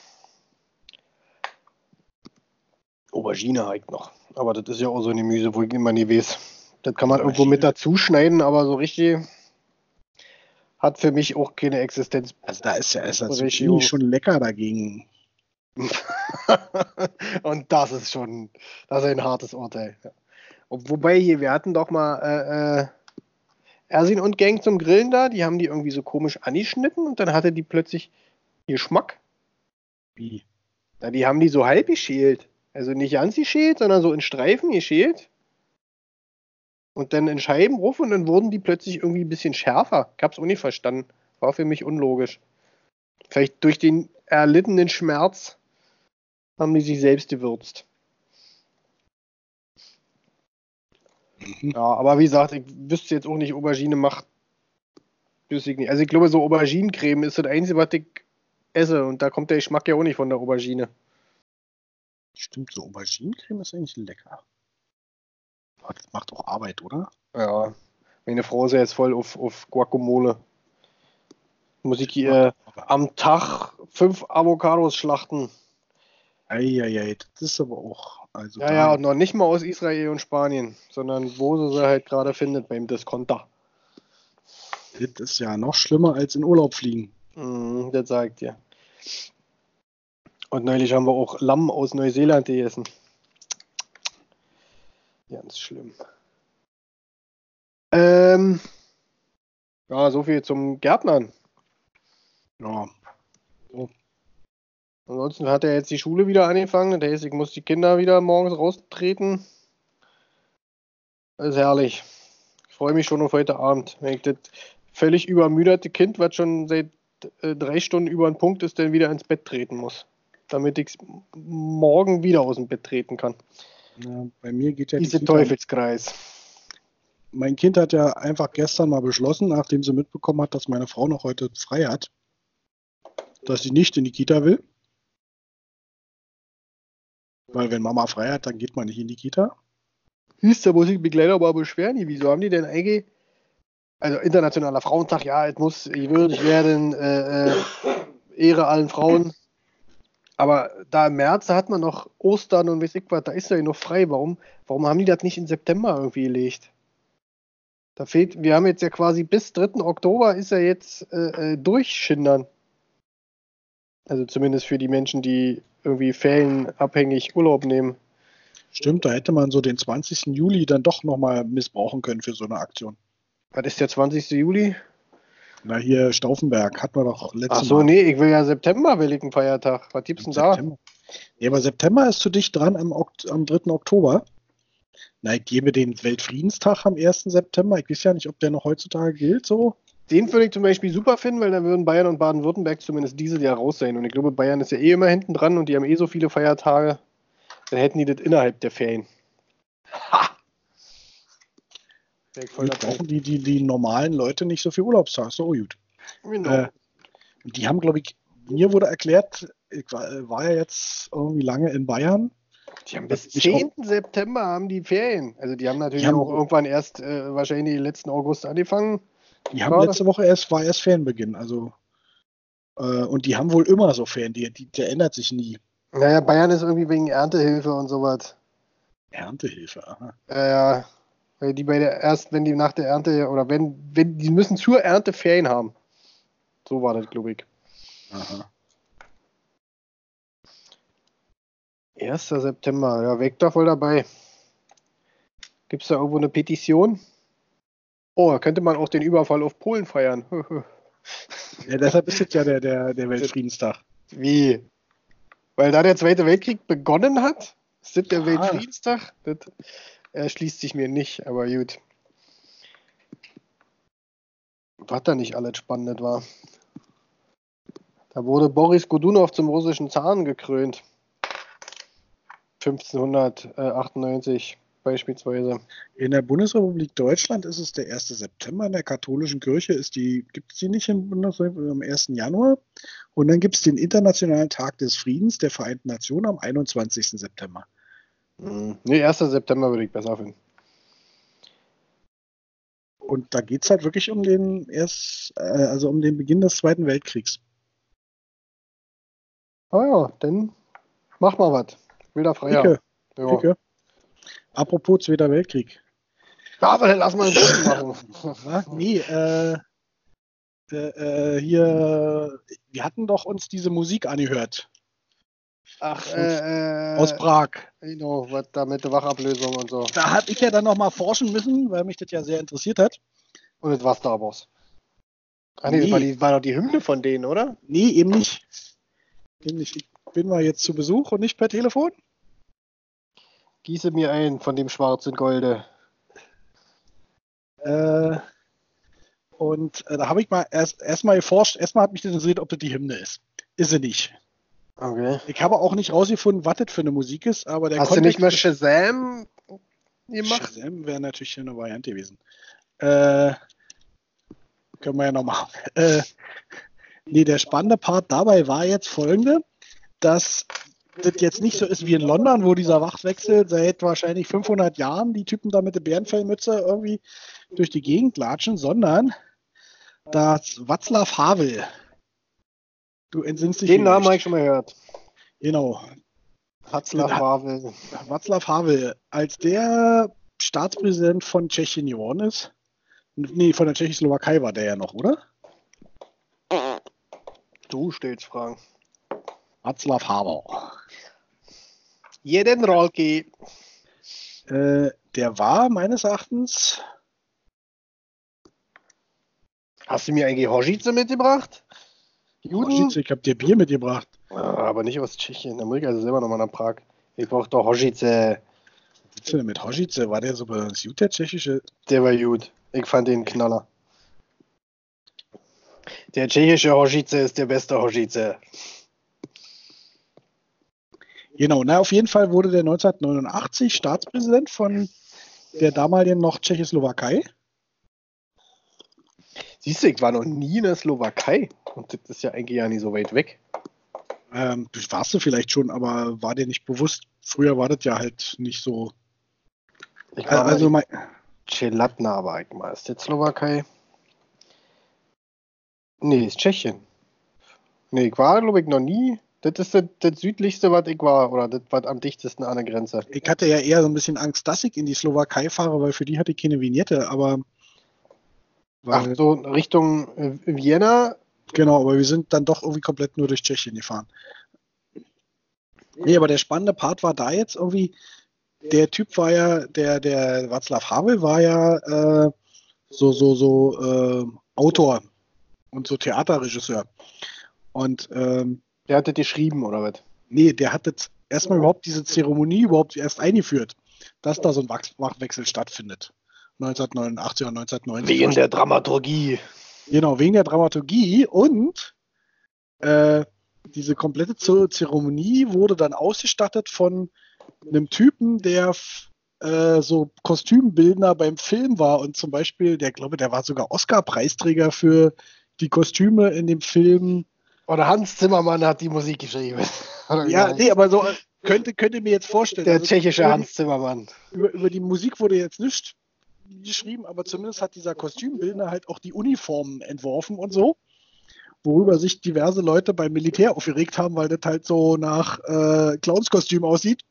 Aubergine halt noch. Aber das ist ja auch so ein Gemüse, wo ich immer nie weiß. Das kann man Ja, irgendwo ich- mit dazu schneiden, aber so richtig hat für mich auch keine Existenz. also da ist ja ist das Berechtigung. Zucchini schon lecker dagegen. Und das ist schon, das ist ein hartes Urteil. Ja. Ob- Wobei hier, wir hatten doch mal äh, äh, Ersin und Gang zum Grillen da, die haben die irgendwie so komisch angeschnitten und dann hatte die plötzlich Geschmack. Wie? Na, die haben die so halb geschält. Also nicht ganz geschält, sondern so in Streifen geschält. Und dann in Scheiben ruf und dann wurden die plötzlich irgendwie ein bisschen schärfer. Ich hab's auch nicht verstanden. War für mich unlogisch. Vielleicht durch den erlittenen Schmerz haben die sich selbst gewürzt. Mhm. Ja, aber wie gesagt, ich wüsste jetzt auch nicht, Aubergine macht. Wüsste ich nicht. Also ich glaube, so Auberginencreme ist das Einzige, was ich esse. Und da kommt der Geschmack ja auch nicht von der Aubergine. Stimmt, so Auberginencreme ist eigentlich lecker. Aber das macht auch Arbeit, oder? Ja, meine Frau ist ja jetzt voll auf, auf Guacamole. Muss ich Das ihr macht Arbeit. am Tag fünf Avocados schlachten. Eieiei, das ist aber auch. Also Ja, da, ja, und noch nicht mal aus Israel und Spanien, sondern wo sie sie halt gerade findet beim Discounter. das ist ja noch schlimmer als in Urlaub fliegen. Mhm, das sagt ihr. Und neulich haben wir auch Lamm aus Neuseeland gegessen. Ganz schlimm. Ähm, ja, so viel zum Gärtnern. Ja. Ansonsten hat er jetzt die Schule wieder angefangen. Das heißt, ich muss die Kinder wieder morgens raustreten. Das ist herrlich. Ich freue mich schon auf heute Abend. Wenn ich das völlig übermüdete Kind, was schon seit äh, drei Stunden über den Punkt ist, dann wieder ins Bett treten muss. Damit ich es morgen wieder aus dem Bett treten kann. Ja, bei mir geht ja die Diese Kita. Teufelskreis. Mein Kind hat ja einfach gestern mal beschlossen, nachdem sie mitbekommen hat, dass meine Frau noch heute frei hat, dass sie nicht in die Kita will. Weil wenn Mama frei hat, dann geht man nicht in die Kita. Hieß, da muss ich mich leider mal beschweren. Wieso haben die denn eigentlich, also Internationaler Frauentag, ja, es muss würdig werden, äh, äh, Ehre allen Frauen. Aber da im März, da hat man noch Ostern und weiß ich was, da ist ja noch frei. Warum, warum haben die das nicht in September irgendwie gelegt? Da fehlt, wir haben jetzt ja quasi bis dritten Oktober ist er jetzt äh, äh, durchschindern. Also zumindest für die Menschen, die irgendwie ferienabhängig Urlaub nehmen. Stimmt, da hätte man so den zwanzigsten Juli dann doch nochmal missbrauchen können für so eine Aktion. Was ist der zwanzigste Juli? Na, hier Stauffenberg hatten wir doch letztes Ach so, Mal. nee, ich will ja September, will ich einen Feiertag. Was gibt's denn da? September. Ja, aber September ist zu dicht dran am, Ok- am dritten Oktober. Na, ich gebe den Weltfriedenstag am ersten September. Ich weiß ja nicht, ob der noch heutzutage gilt so. Den würde ich zum Beispiel super finden, weil dann würden Bayern und Baden-Württemberg zumindest dieses Jahr raus sein. Und ich glaube, Bayern ist ja eh immer hinten dran und die haben eh so viele Feiertage. Dann hätten die das innerhalb der Ferien. Ha! Wäre ich voll Wir dabei. brauchen die, die, die normalen Leute nicht so viel Urlaubstag. So gut. Genau. Äh, und die haben, glaube ich, mir wurde erklärt, ich war, äh, war ja jetzt irgendwie lange in Bayern. Die haben bis dass ich auch- zehnten September haben die Ferien. Also die haben natürlich Die haben- auch irgendwann erst äh, wahrscheinlich letzten August angefangen. Die haben Gerade. letzte Woche erst, war erst Ferienbeginn. Also, äh, und die haben wohl immer so Ferien. Die, die, der ändert sich nie. Naja, Bayern ist irgendwie wegen Erntehilfe und sowas. Erntehilfe, aha. Ja, ja. Weil die bei der erst, wenn die nach der Ernte oder wenn, wenn die müssen zur Ernte Ferien haben. So war das, glaube ich. aha. erster September, ja, weg da voll dabei. Gibt es da irgendwo eine Petition? Oh, da könnte man auch den Überfall auf Polen feiern. Ja, deshalb ist jetzt ja der, der, der Weltfriedenstag. Wie? Weil da der Zweite Weltkrieg begonnen hat? Ist das der Ah. Weltfriedenstag? Das erschließt sich mir nicht, aber gut. Was da nicht alles spannend war. Da wurde Boris Godunow zum russischen Zaren gekrönt. fünfzehnhundertachtundneunzig beispielsweise. In der Bundesrepublik Deutschland ist es der erste September. In der katholischen Kirche ist die, gibt es die nicht im Bundesrepublik am ersten Januar. Und dann gibt es den Internationalen Tag des Friedens der Vereinten Nationen am einundzwanzigsten September. Hm. Nee, erster September würde ich besser finden. Und da geht es halt wirklich um den erst, äh, also um den Beginn des Zweiten Weltkriegs. Ah ja, dann mach mal was. Ich will da frei haben. Dicke, Ja. dicke. Apropos Zweiter Weltkrieg. Ja, aber dann lass mal einen Gruppen machen. Na, nee, äh, äh, äh, hier, wir hatten doch uns diese Musik angehört. Ach, äh, äh, Aus Prag. Genau, was da mit der Wachablösung und so. Da habe ich ja dann nochmal forschen müssen, weil mich das ja sehr interessiert hat. Und das war Star Wars. Ach nee, Nee. das war, die, war doch die Hymne von denen, oder? Nee, eben nicht. Eben nicht. Ich bin mal jetzt zu Besuch und nicht per Telefon. Gieße mir ein von dem schwarzen Golde. Äh, und äh, da habe ich mal erst erstmal geforscht. Erstmal hat mich das interessiert, ob das die Hymne ist. Ist sie nicht. Okay. Ich habe auch nicht rausgefunden, was das für eine Musik ist, aber der Hast Kontext du nicht mal ist- Shazam gemacht? Shazam wäre natürlich eine Variante gewesen. Äh, können wir ja noch machen. Äh, nee, der spannende Part dabei war jetzt folgende, dass das jetzt nicht so ist wie in London, wo dieser Wachtwechsel seit wahrscheinlich fünfhundert Jahren die Typen da mit der Bärenfellmütze irgendwie durch die Gegend latschen, sondern dass Václav Havel, du entsinnst dich Den Namen habe vielleicht. ich schon mal gehört. Genau, Václav Havel. Václav Havel, als der Staatspräsident von Tschechien geworden ist, nee, von der Tschechoslowakei war der ja noch, oder? Du stellst Fragen. Václav Havel. Jeden Rolki. Äh, der war meines Erachtens, Hast du mir eigentlich Hožice mitgebracht? Juden? Hožice, ich habe dir Bier mitgebracht. Ah, aber nicht aus Tschechien. Amerika ist selber nochmal nach Prag. Ich brauch doch Hožice. Was willst du denn mit Hožice? War der so besonders gut, der tschechische? Der war gut. Ich fand den Knaller. Der tschechische Hožice ist der beste Hožice. Genau, na auf jeden Fall wurde der neunzehnhundertneunundachtzig Staatspräsident von der damaligen noch Tschechoslowakei. Siehst du, ich war noch nie in der Slowakei. Und das ist ja eigentlich ja nicht so weit weg. Ähm, das warst du vielleicht schon, aber war dir nicht bewusst. Früher war das ja halt nicht so. Ich war Also mal mein, Chelatna war ich mal. Ist das Slowakei? Nee, ist Tschechien. Nee, ich war, glaube ich, noch nie. Das ist das, das südlichste, was ich war. Oder das, was am dichtesten an der Grenze. ich hatte ja eher so ein bisschen Angst, dass ich in die Slowakei fahre, weil für die hatte ich keine Vignette, aber Ach, weil, so Richtung äh, Vienna. genau, aber wir sind dann doch irgendwie komplett nur durch Tschechien gefahren. Nee, aber der spannende Part war da jetzt irgendwie, der Typ war ja, der, der Václav Havel war ja äh, so, so, so äh, Autor und so Theaterregisseur. Und ähm, Der hat das geschrieben, oder was? nee, der hat jetzt erstmal überhaupt diese Zeremonie überhaupt erst eingeführt, dass da so ein Wach- Wachwechsel stattfindet. neunzehnhundertneunundachtzig oder neunzehnhundertneunzig. Wegen der Dramaturgie. Genau, wegen der Dramaturgie und äh, diese komplette Ze- Zeremonie wurde dann ausgestattet von einem Typen, der f- äh, so Kostümbildner beim Film war und zum Beispiel, der glaube, der war sogar Oscar-Preisträger für die Kostüme in dem Film. Oder Hans Zimmermann hat die Musik geschrieben. Oder wie Ja, heißt? nee, aber so äh, könnte, könnte mir jetzt vorstellen. Der also tschechische über die- Hans Zimmermann. Über, über die Musik wurde jetzt nicht geschrieben, aber zumindest hat dieser Kostümbildner halt auch die Uniformen entworfen und so, worüber sich diverse Leute beim Militär aufgeregt haben, weil das halt so nach äh, Clownskostüm aussieht.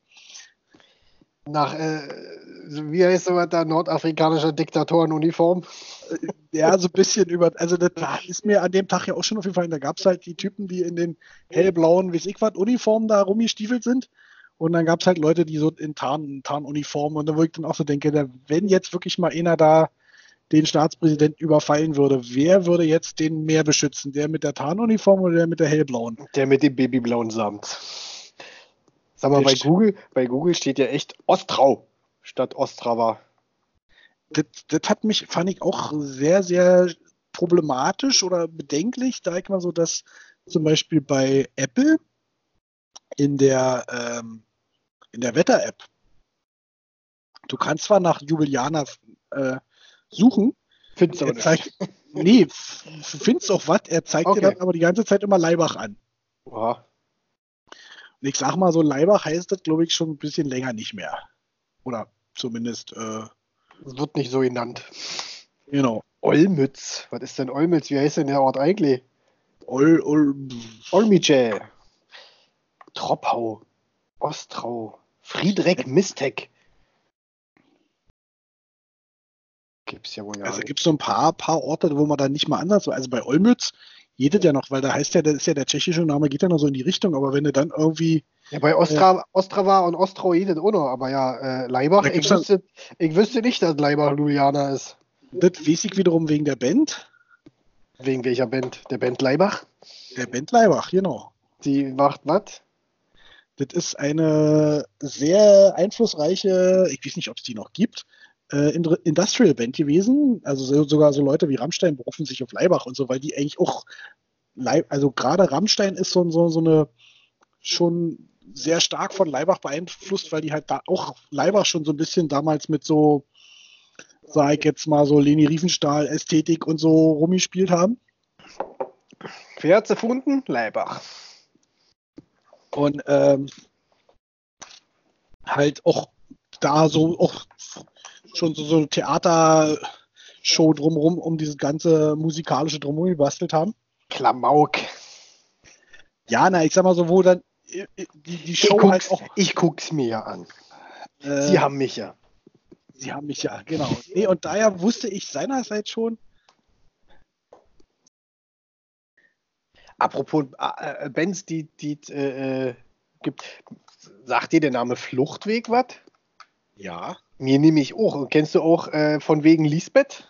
Nach, äh, wie heißt sowas da, nordafrikanischer Diktatorenuniform? Ja, so ein bisschen über, also das ist mir an dem Tag ja auch schon aufgefallen, da gab es halt die Typen, die in den hellblauen, weiß ich was, Uniformen da rumgestiefelt sind. Und dann gab es halt Leute, die so in Tarn, Tarnuniformen und da wo ich dann auch so denke, da, wenn jetzt wirklich mal einer da den Staatspräsidenten überfallen würde, wer würde jetzt den mehr beschützen? Der mit der Tarnuniform oder der mit der hellblauen? Der mit dem babyblauen Samt. Sag mal, bei Echt? Google, bei Google steht ja echt Ostrau statt Ostrava. Das, das hat mich, fand ich auch sehr, sehr problematisch oder bedenklich, da ich mal so, dass zum Beispiel bei Apple in der, ähm, in der Wetter-App, du kannst zwar nach Juliana äh, suchen, Findest du er aber nicht. zeigt, nee, f- findest auch was, er zeigt Okay. dir dann aber die ganze Zeit immer Laibach an. Oha. Und ich sag mal so, Laibach heißt das, glaube ich, schon ein bisschen länger nicht mehr. Oder zumindest, äh, Das wird nicht so genannt. genau. Olmütz. Was ist denn Olmütz? Wie heißt denn der Ort eigentlich? Ol, ol, Olmice. Troppau. Ostrau. Friedrich Mistek. Gibt's ja wohl ja. also nicht. gibt es so ein paar, paar Orte, wo man dann nicht mal anders, also bei Olmütz geht ja noch, weil da heißt ja, das ist ja der tschechische Name, geht ja noch so in die Richtung, aber wenn du dann irgendwie, Ja, bei Ostra, Ostrava und Ostrau geht das auch noch, aber ja, äh, Laibach, Da ich gibt's dann- wüsste, ich wüsste nicht, dass Laibach Ljubljana ist. das weiß ich wiederum wegen der Band, Wegen welcher Band? Der Band Laibach? der Band Laibach, genau. Die macht was? Das ist eine sehr einflussreiche, ich weiß nicht, ob es die noch gibt, äh, Industrial Band gewesen. Also so, sogar so Leute wie Rammstein berufen sich auf Laibach und so, weil die eigentlich auch, Leib, also gerade Rammstein ist so, so, so eine schon sehr stark von Laibach beeinflusst, weil die halt da auch Laibach schon so ein bisschen damals mit so, sag ich jetzt mal so Leni Riefenstahl, Ästhetik und so rumgespielt haben. Wer hat's erfunden? Laibach. Und ähm, halt auch da so auch schon so, so eine Theatershow drumherum, um dieses ganze musikalische drumherum gebastelt haben. Klamauk. Ja, na, ich sag mal so, wo dann die, die Show ich guck's, halt auch. Ich guck's mir ja an. Äh, Sie haben mich ja. Sie haben mich ja, genau. Nee, und daher wusste ich seinerseits schon. Apropos äh, Bands, die, die äh, gibt, sagt dir der Name Fluchtweg was? Ja. Mir nehme ich auch. Und kennst du auch äh, von wegen Lisbeth?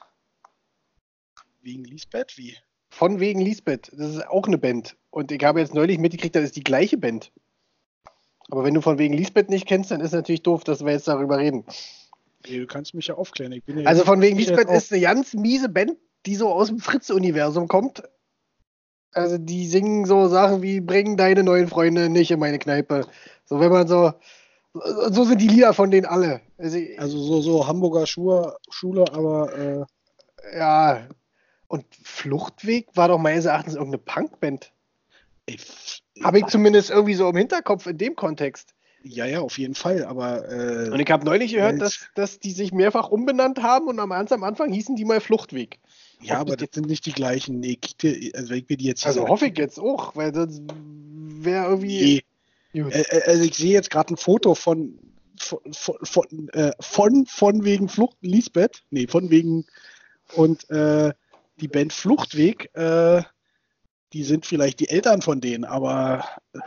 Wegen Lisbeth? Wie? Von wegen Lisbeth. Das ist auch eine Band. Und ich habe jetzt neulich mitgekriegt, das ist die gleiche Band. Aber wenn du von wegen Lisbeth nicht kennst, dann ist es natürlich doof, dass wir jetzt darüber reden. Nee, du kannst mich ja aufklären. Ich bin ja also von wegen ich Lisbeth ist eine ganz miese Band, die so aus dem Fritz-Universum kommt. Also die singen so Sachen wie bring deine neuen Freunde nicht in meine Kneipe. So wenn man so, so sind die Lieder von denen alle. Also, also so, so Hamburger Schule, Schule aber äh, ja. Und Fluchtweg war doch meines Erachtens irgendeine Punkband. Habe ich zumindest irgendwie so im Hinterkopf in dem Kontext. Ja, ja, auf jeden Fall, aber äh, und ich habe neulich gehört, dass, dass die sich mehrfach umbenannt haben und am, am Anfang hießen die mal Fluchtweg. Ja, aber das sind nicht die gleichen. Nee, also wenn ich mir die jetzt Also hoffe ich jetzt auch, weil das wäre irgendwie. Nee. Also ich sehe jetzt gerade ein Foto von von, von, von, äh, von, von wegen Flucht Lisbeth, nee, von wegen und äh, die Band Fluchtweg, äh, die sind vielleicht die Eltern von denen, aber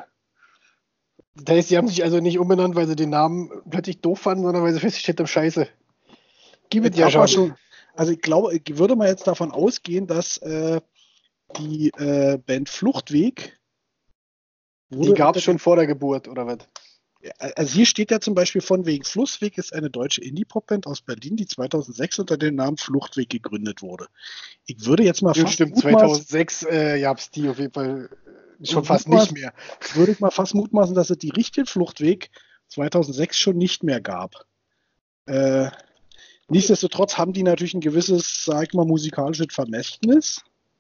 das heißt, die haben sich also nicht umbenannt, weil sie den Namen plötzlich doof fanden, sondern weil sie festgestellt haben, scheiße. Gib es ja schon. schon. Also ich glaube, ich würde mal jetzt davon ausgehen, dass äh, die äh, Band Fluchtweg die gab es schon vor der Geburt, oder was? Also hier steht ja zum Beispiel von wegen Flussweg ist eine deutsche Indie-Pop-Band aus Berlin, die zweitausendsechs unter dem Namen Fluchtweg gegründet wurde. Ich würde jetzt mal ja, fast stimmt, zweitausendsechs äh, gab es die auf jeden Fall schon fast nicht mehr. Würde ich mal fast mutmaßen, dass es die richtige Fluchtweg zweitausendsechs schon nicht mehr gab. Äh, nichtsdestotrotz haben die natürlich ein gewisses, sag ich mal, musikalisches Vermächtnis.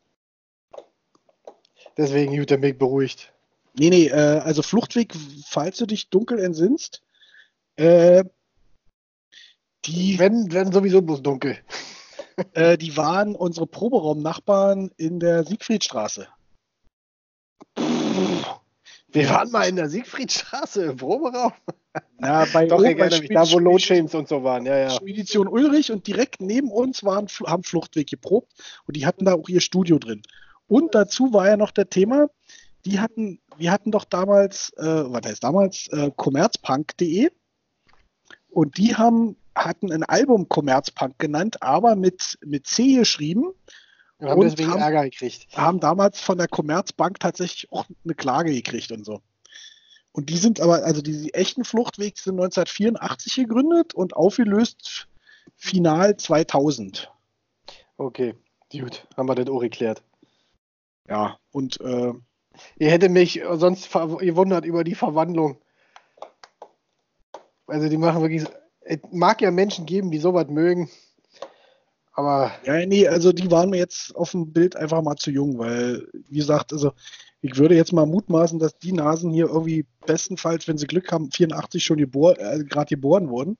Deswegen gut, der mich beruhigt. Nee, nee, äh, also Fluchtweg, falls du dich dunkel entsinnst, äh, die... Wenn, wenn sowieso bloß dunkel. äh, die waren unsere Proberaum-Nachbarn in der Siegfriedstraße. Wir waren mal in der Siegfriedstraße im Proberaum. Na, bei Doch, ich erinnere mich, da wo Low Chains und so waren. Ja, ja. Spedition Ulrich und direkt neben uns waren, haben Fluchtweg geprobt und die hatten da auch ihr Studio drin. Und dazu war ja noch der Thema, die hatten, wir hatten doch damals, äh, was heißt damals, äh, commerzpunk punkt de und die haben, hatten ein Album Commerzpunk genannt, aber mit, mit C geschrieben. Und haben und deswegen haben, Ärger gekriegt. Haben damals von der Commerzbank tatsächlich auch eine Klage gekriegt und so. Und die sind aber, also die, die echten Fluchtwege sind neunzehnhundertvierundachtzig gegründet und aufgelöst final zweitausend. Okay, gut, haben wir das auch geklärt. Ja, und äh, ihr hättet mich sonst gewundert über die Verwandlung. Also die machen wirklich, es mag ja Menschen geben, die sowas mögen, aber... Ja, nee, also die waren mir jetzt auf dem Bild einfach mal zu jung, weil, wie gesagt, also ich würde jetzt mal mutmaßen, dass die Nasen hier irgendwie bestenfalls, wenn sie Glück haben, vierundachtzig schon gebor äh, gerade geboren wurden.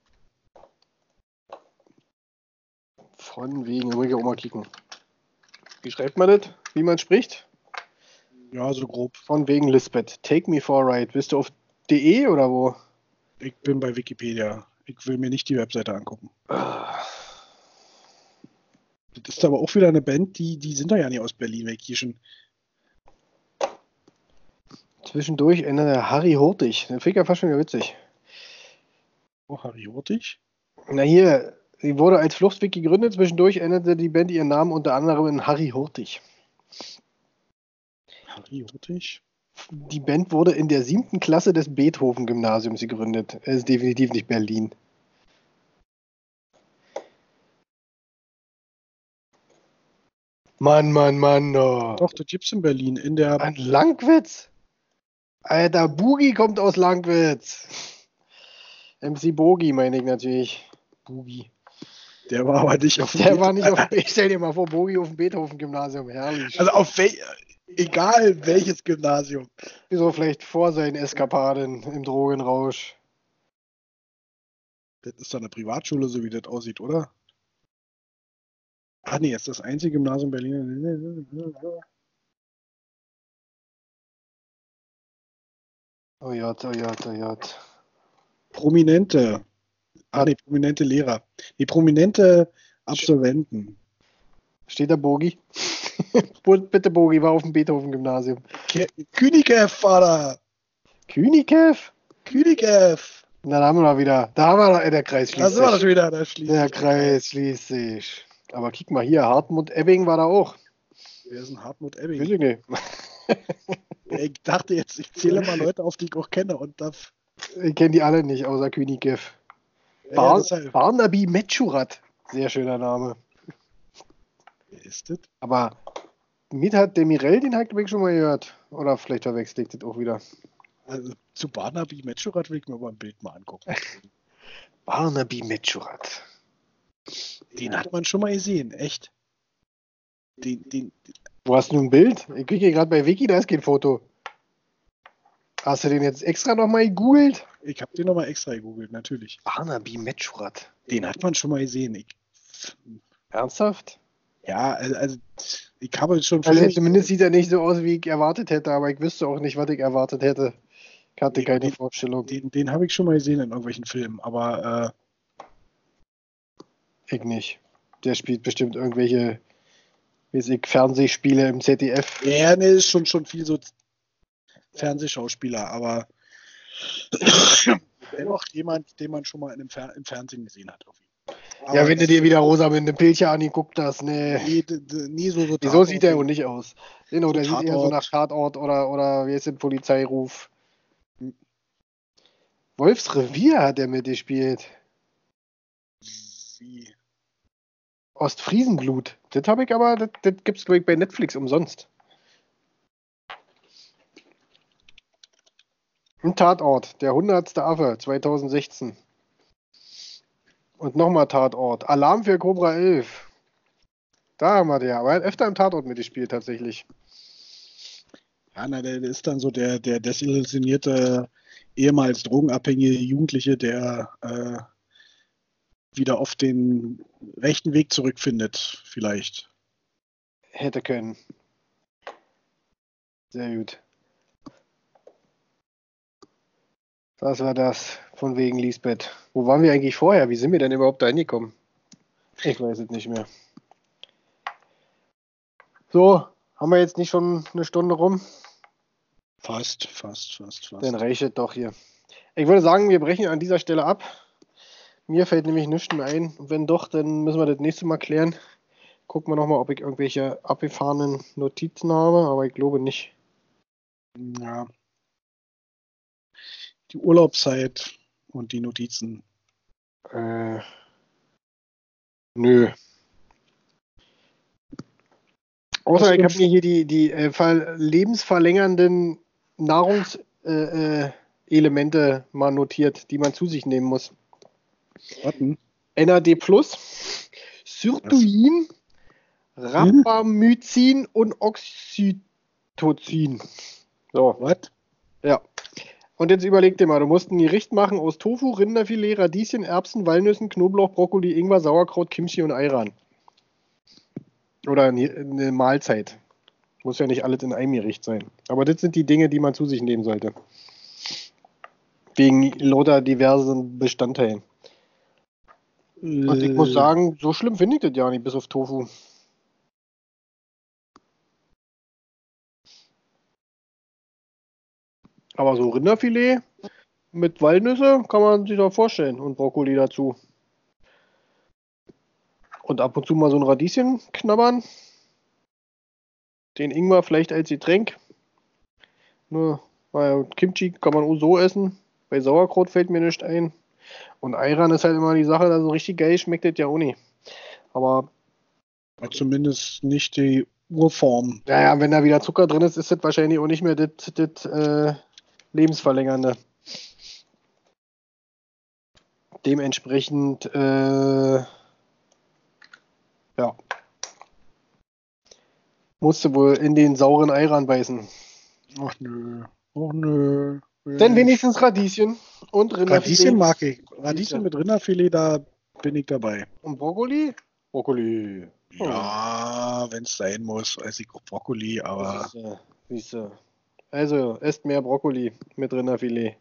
Von wegen, ruhig auch mal klicken. Wie schreibt man das? Wie man spricht? Ja, so grob. Von wegen Lisbeth. Take me for a ride. Bist du auf de oder wo? Ich bin bei Wikipedia. Ich will mir nicht die Webseite angucken. Ah. Das ist aber auch wieder eine Band, die, die sind doch ja nicht aus Berlin weg hier schon. Zwischendurch ändert der Harry Hurtig. Den finde ich ja fast schon wieder witzig. Oh, Harry Hurtig? Na hier, sie wurde als Fluchtweg gegründet. Zwischendurch änderte die Band ihren Namen unter anderem in Harry Hurtig. Harry Hurtig? Die Band wurde in der siebten Klasse des Beethoven-Gymnasiums gegründet. Es ist definitiv nicht Berlin. Mann, Mann, Mann. Oh. Doch, das gibt's in Berlin. In der. Ein Langwitz? Alter, Boogie kommt aus Langwitz. M C Boogie meine ich natürlich. Boogie. Der war aber nicht auf dem Der war nicht auf dem. Stell dir mal vor, Boogie auf dem Beethoven-Gymnasium. Herrlich. Also auf wel egal welches Gymnasium. Wieso vielleicht vor seinen Eskapaden im Drogenrausch? Das ist doch eine Privatschule, so wie das aussieht, oder? Ah nee, ist das einzige Gymnasium Berlin. Oh Gott, oh Gott, oh Gott. Prominente. Ah nee, prominente Lehrer. Die prominente Absolventen. Steht da Bogi? Bitte Bogi, war auf dem Beethoven-Gymnasium. Kühnikev war da. Kühnikev? Kühnikev. Na, da haben wir doch wieder. Da haben wir doch, der Kreis schließt Da sind wir sich. doch wieder. Da schließt Der sich Kreis schließt sich. Aber kick mal hier, Hartmut Ebbing war da auch. Wer ist ein Hartmut Weiß Ebbing? ich nicht. Ich dachte jetzt, ich zähle mal Leute auf, die ich auch kenne. Und das, Ich kenne die alle nicht, außer Kühnikev. ja, Bar deshalb. Barnaby Metschurat. Sehr schöner Name. Wer ist das? Aber Mithat Demirel, den habe ich schon mal gehört. Oder vielleicht verwechselt ich das auch wieder. Also zu Barnaby Metschurat will ich mir mal ein Bild mal angucken. Barnaby Metschurat. Den hat man schon mal gesehen, echt. Den, den, Wo hast du ein Bild? Ich kriege hier gerade bei Wiki, da ist kein Foto. Hast du den jetzt extra nochmal gegoogelt? ich habe den nochmal extra gegoogelt, natürlich. Barnaby Metschurat. Den hat man schon mal gesehen. Ich, Ernsthaft? ja, also, also ich habe schon Also Filme- zumindest sieht er nicht so aus, wie ich erwartet hätte, aber ich wüsste auch nicht, was ich erwartet hätte. Ich hatte Nee, keine den- Vorstellung. Den, den habe ich schon mal gesehen in irgendwelchen Filmen, aber Ich nicht. Der spielt bestimmt irgendwelche, weiß ich, Fernsehspiele im Z D F. äh, er ne, ist schon, schon viel so Fernsehschauspieler, aber dennoch jemand, den man schon mal in dem Fer im Fernsehen gesehen hat. Auf jeden Fall. Ja, Aber wenn du dir wieder rosa mit einem Pilcher angeguckt hast, ne. nee, d- d- nie so, so Nee, so sieht er auch nicht aus. Genau, So der sieht eher so Tatort. nach Tatort oder, oder wie ist denn Polizeiruf. Wolfs Revier hat er mitgespielt. Wie? Ostfriesenblut. Das habe ich aber, das, das gibt's glaube ich bei Netflix umsonst. Ein Tatort, der hundertste Affe, zweitausendsechzehn. Und nochmal Tatort, Alarm für Cobra elf. Da haben wir der, aber er hat öfter im Tatort mitgespielt tatsächlich. Ja, na, der ist dann so der, der desillusionierte, ehemals drogenabhängige Jugendliche, der äh, wieder auf den rechten Weg zurückfindet, vielleicht. Hätte können. Sehr gut. Das war das, von wegen Lisbeth. Wo waren wir eigentlich vorher? Wie sind wir denn überhaupt da hingekommen? Ich weiß es nicht mehr. So, haben wir jetzt nicht schon eine Stunde rum? Fast, fast, fast, fast. Dann reicht es doch hier. Ich würde sagen, wir brechen an dieser Stelle ab. Mir fällt nämlich nichts mehr ein. Wenn doch, dann müssen wir das nächste Mal klären. Gucken wir nochmal, ob ich irgendwelche abgefahrenen Notizen habe, aber ich glaube nicht. Ja. Die Urlaubszeit und die Notizen. Äh, nö. Außer ich habe mir hier die, die äh, ver lebensverlängernden Nahrungselemente äh, Elemente mal notiert, die man zu sich nehmen muss. Warten. N A D plus, Sirtuin, Rapamycin und Oxytocin. So. Was? Ja. Und jetzt überleg dir mal, du musst ein Gericht machen aus Tofu, Rinderfilet, Radieschen, Erbsen, Walnüssen, Knoblauch, Brokkoli, Ingwer, Sauerkraut, Kimchi und Ayran. Oder eine Mahlzeit. Muss ja nicht alles in einem Gericht sein. Aber das sind die Dinge, die man zu sich nehmen sollte. Wegen lauter diversen Bestandteilen. Und ich muss sagen, so schlimm finde ich das ja nicht, bis auf Tofu. Aber so Rinderfilet mit Walnüsse kann man sich doch vorstellen. Und Brokkoli dazu. Und ab und zu mal so ein Radieschen knabbern. Den Ingwer vielleicht als Getränk. Nur, naja, Kimchi kann man auch so essen. Bei Sauerkraut fällt mir nicht ein. Und Ayran ist halt immer die Sache, also richtig geil schmeckt das ja auch nicht. Aber Aber zumindest nicht die Urform. naja, wenn da wieder Zucker drin ist, ist das wahrscheinlich auch nicht mehr das, das äh, Lebensverlängernde. Dementsprechend, äh, ja, musste wohl in den sauren Ayran beißen. Ach nö. Ach nö. Denn wenigstens Radieschen und Rinderfilet. Radieschen mag ich. Radieschen mit Rinderfilet, da bin ich dabei. Und Brokkoli? Brokkoli. Ja, wenn es sein muss, esse ich auch Brokkoli, aber Siehste, siehste. Also, esst mehr Brokkoli mit Rinderfilet.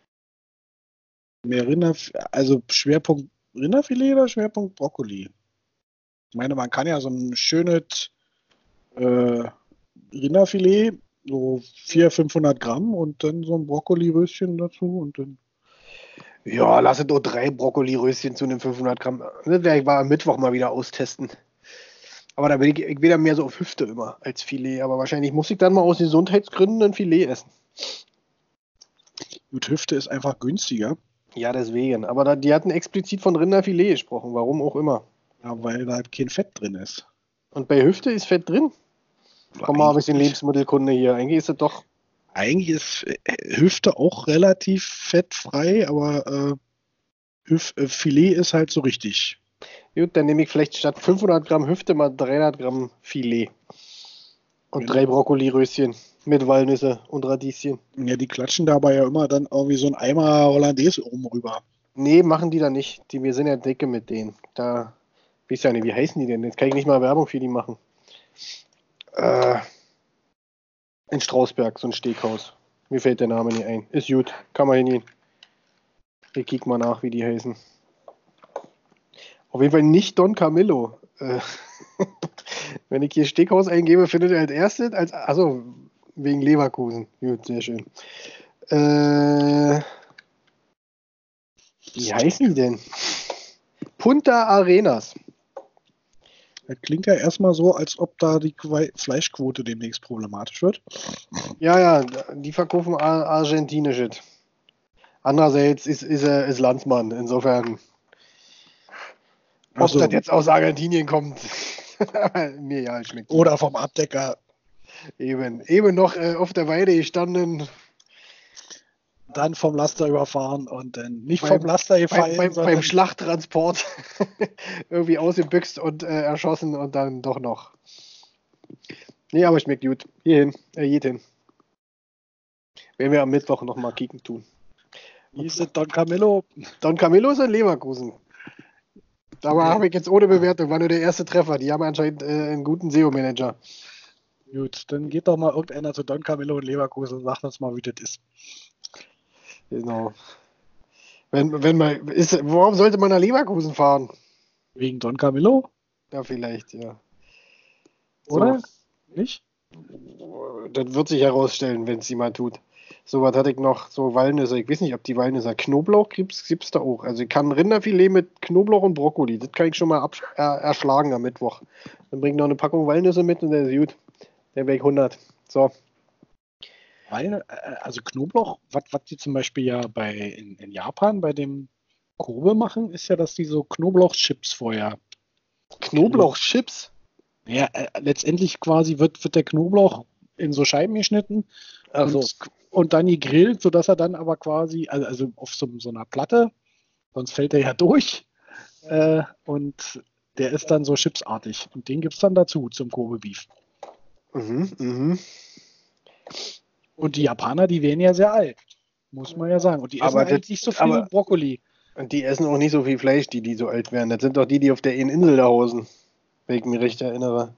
mehr Rinder, also Schwerpunkt Rinderfilet oder Schwerpunkt Brokkoli? Ich meine, man kann ja so ein schönes äh, Rinderfilet, so vierhundert, fünfhundert Gramm und dann so ein Brokkoli-Röschen dazu und dann. Ja, lass es doch drei Brokkoli-Röschen zu einem fünfhundert Gramm. Das werde ich mal am Mittwoch mal wieder austesten. Aber da will ich, ich will da mehr so auf Hüfte immer als Filet. Aber wahrscheinlich muss ich dann mal aus Gesundheitsgründen ein Filet essen. Gut, Hüfte ist einfach günstiger. Ja, deswegen. Aber da, die hatten explizit von Rinderfilet gesprochen. Warum auch immer. Ja, weil da kein Fett drin ist. Und bei Hüfte ist Fett drin? Komm mal ein bisschen Lebensmittelkunde hier. Eigentlich ist es doch. Eigentlich ist Hüfte auch relativ fettfrei, aber äh, Hüf äh, Filet ist halt so richtig. Gut, dann nehme ich vielleicht statt fünfhundert Gramm Hüfte mal dreihundert Gramm Filet. Und Ja. drei Brokkoli-Röschen mit Walnüsse und Radieschen. Ja, die klatschen dabei ja immer dann irgendwie so ein Eimer Hollandaise oben rüber. Nee, machen die da nicht. Die, wir sind ja dicke mit denen. Da, ich weiß ja nicht, wie heißen die denn? Jetzt kann ich nicht mal Werbung für die machen. Äh, in Strausberg, so ein Steakhaus. Mir fällt der Name nicht ein. Ist gut, kann man hingehen. Ich kick mal nach, wie die heißen. Auf jeden Fall nicht Don Camillo. Äh, wenn ich hier Steakhaus eingebe, findet er als erstes, als, also wegen Leverkusen. Gut, sehr schön. Äh, wie heißen die denn? Punta Arenas. Das klingt ja erstmal so, als ob da die Quai- Fleischquote demnächst problematisch wird. Ja, ja, die verkaufen ar- argentinisches. Andererseits ist, ist er ist Landsmann, insofern. Ob Ach so. das jetzt aus Argentinien kommt, mir ja, schmeckt. Oder vom Abdecker. Eben, eben noch äh, auf der Weide gestanden. Dann vom Laster überfahren und dann nicht Beim- vom Laster gefallen, Beim, beim, sondern beim Schlachttransport irgendwie ausgebüxt und äh, erschossen und dann doch noch. Nee, aber schmeckt gut. Hierhin, äh, hierhin. Werden wir am Mittwoch nochmal kicken tun. wie ist das Don Camillo? Don Camillo ist in Leverkusen. Da habe ich jetzt ohne Bewertung, war nur der erste Treffer. Die haben anscheinend äh, einen guten S E O-Manager. Gut, dann geht doch mal irgendeiner zu Don Camillo in Leverkusen und sagt uns mal, wie das ist. Genau. Wenn, wenn man, ist, warum sollte man nach Leverkusen fahren? Wegen Don Camillo? Ja, vielleicht, ja. Oder? Nicht? So, das wird sich herausstellen, wenn es jemand tut. So, was hatte ich noch? So Walnüsse. Ich weiß nicht, ob die Walnüsse. Knoblauch gibt es da auch. Also ich kann Rinderfilet mit Knoblauch und Brokkoli. Das kann ich schon mal absch- er, erschlagen am Mittwoch. Dann bring ich noch eine Packung Walnüsse mit und der ist gut. Der wäre ich hundert. So. Weil, äh, also Knoblauch, was die zum Beispiel ja bei in, in Japan bei dem Kobe machen, ist ja, dass die so Knoblauchchips vorher. Knoblauchchips? Ja, äh, letztendlich quasi wird, wird der Knoblauch in so Scheiben geschnitten Ach so. und, und dann gegrillt, sodass er dann aber quasi, also, also auf so, so einer Platte, sonst fällt er ja durch. Äh, und der ist dann so chipsartig. Und den gibt es dann dazu zum Kobe Beef. Mhm, mhm. Und die Japaner, die werden ja sehr alt. Muss man ja sagen. Und die essen Aber eigentlich das- nicht so viel aber- Brokkoli. Und die essen auch nicht so viel Fleisch, die, die so alt werden. Das sind doch die, die auf der einen Insel da hausen. Wenn ich mich recht erinnere.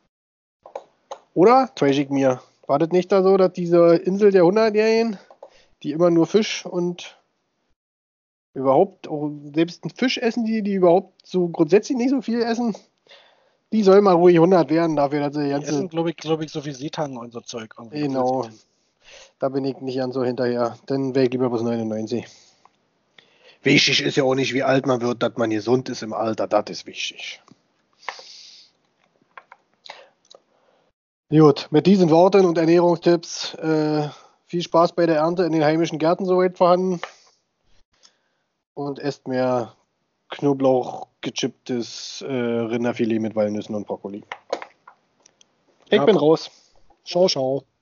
Oder? Täusche ich mir. War das nicht da so, dass diese Insel der hundertjährigen, die immer nur Fisch und überhaupt auch selbst einen Fisch essen, die, die überhaupt so grundsätzlich nicht so viel essen, die soll mal ruhig hundert werden, dafür, dass sie die Die ganze. essen, glaube ich, glaub ich, so viel Seetang und so Zeug. irgendwie. Genau. Da bin ich nicht ganz so hinterher. Dann wäre ich lieber bis neunundneunzig. Wichtig ist ja auch nicht, wie alt man wird, dass man gesund ist im Alter. Das ist wichtig. Gut, mit diesen Worten und Ernährungstipps äh, Viel Spaß bei der Ernte in den heimischen Gärten soweit vorhanden. Und esst mehr Knoblauch gechipptes äh, Rinderfilet mit Walnüssen und Brokkoli. Ich Ja. bin raus. Schau, schau.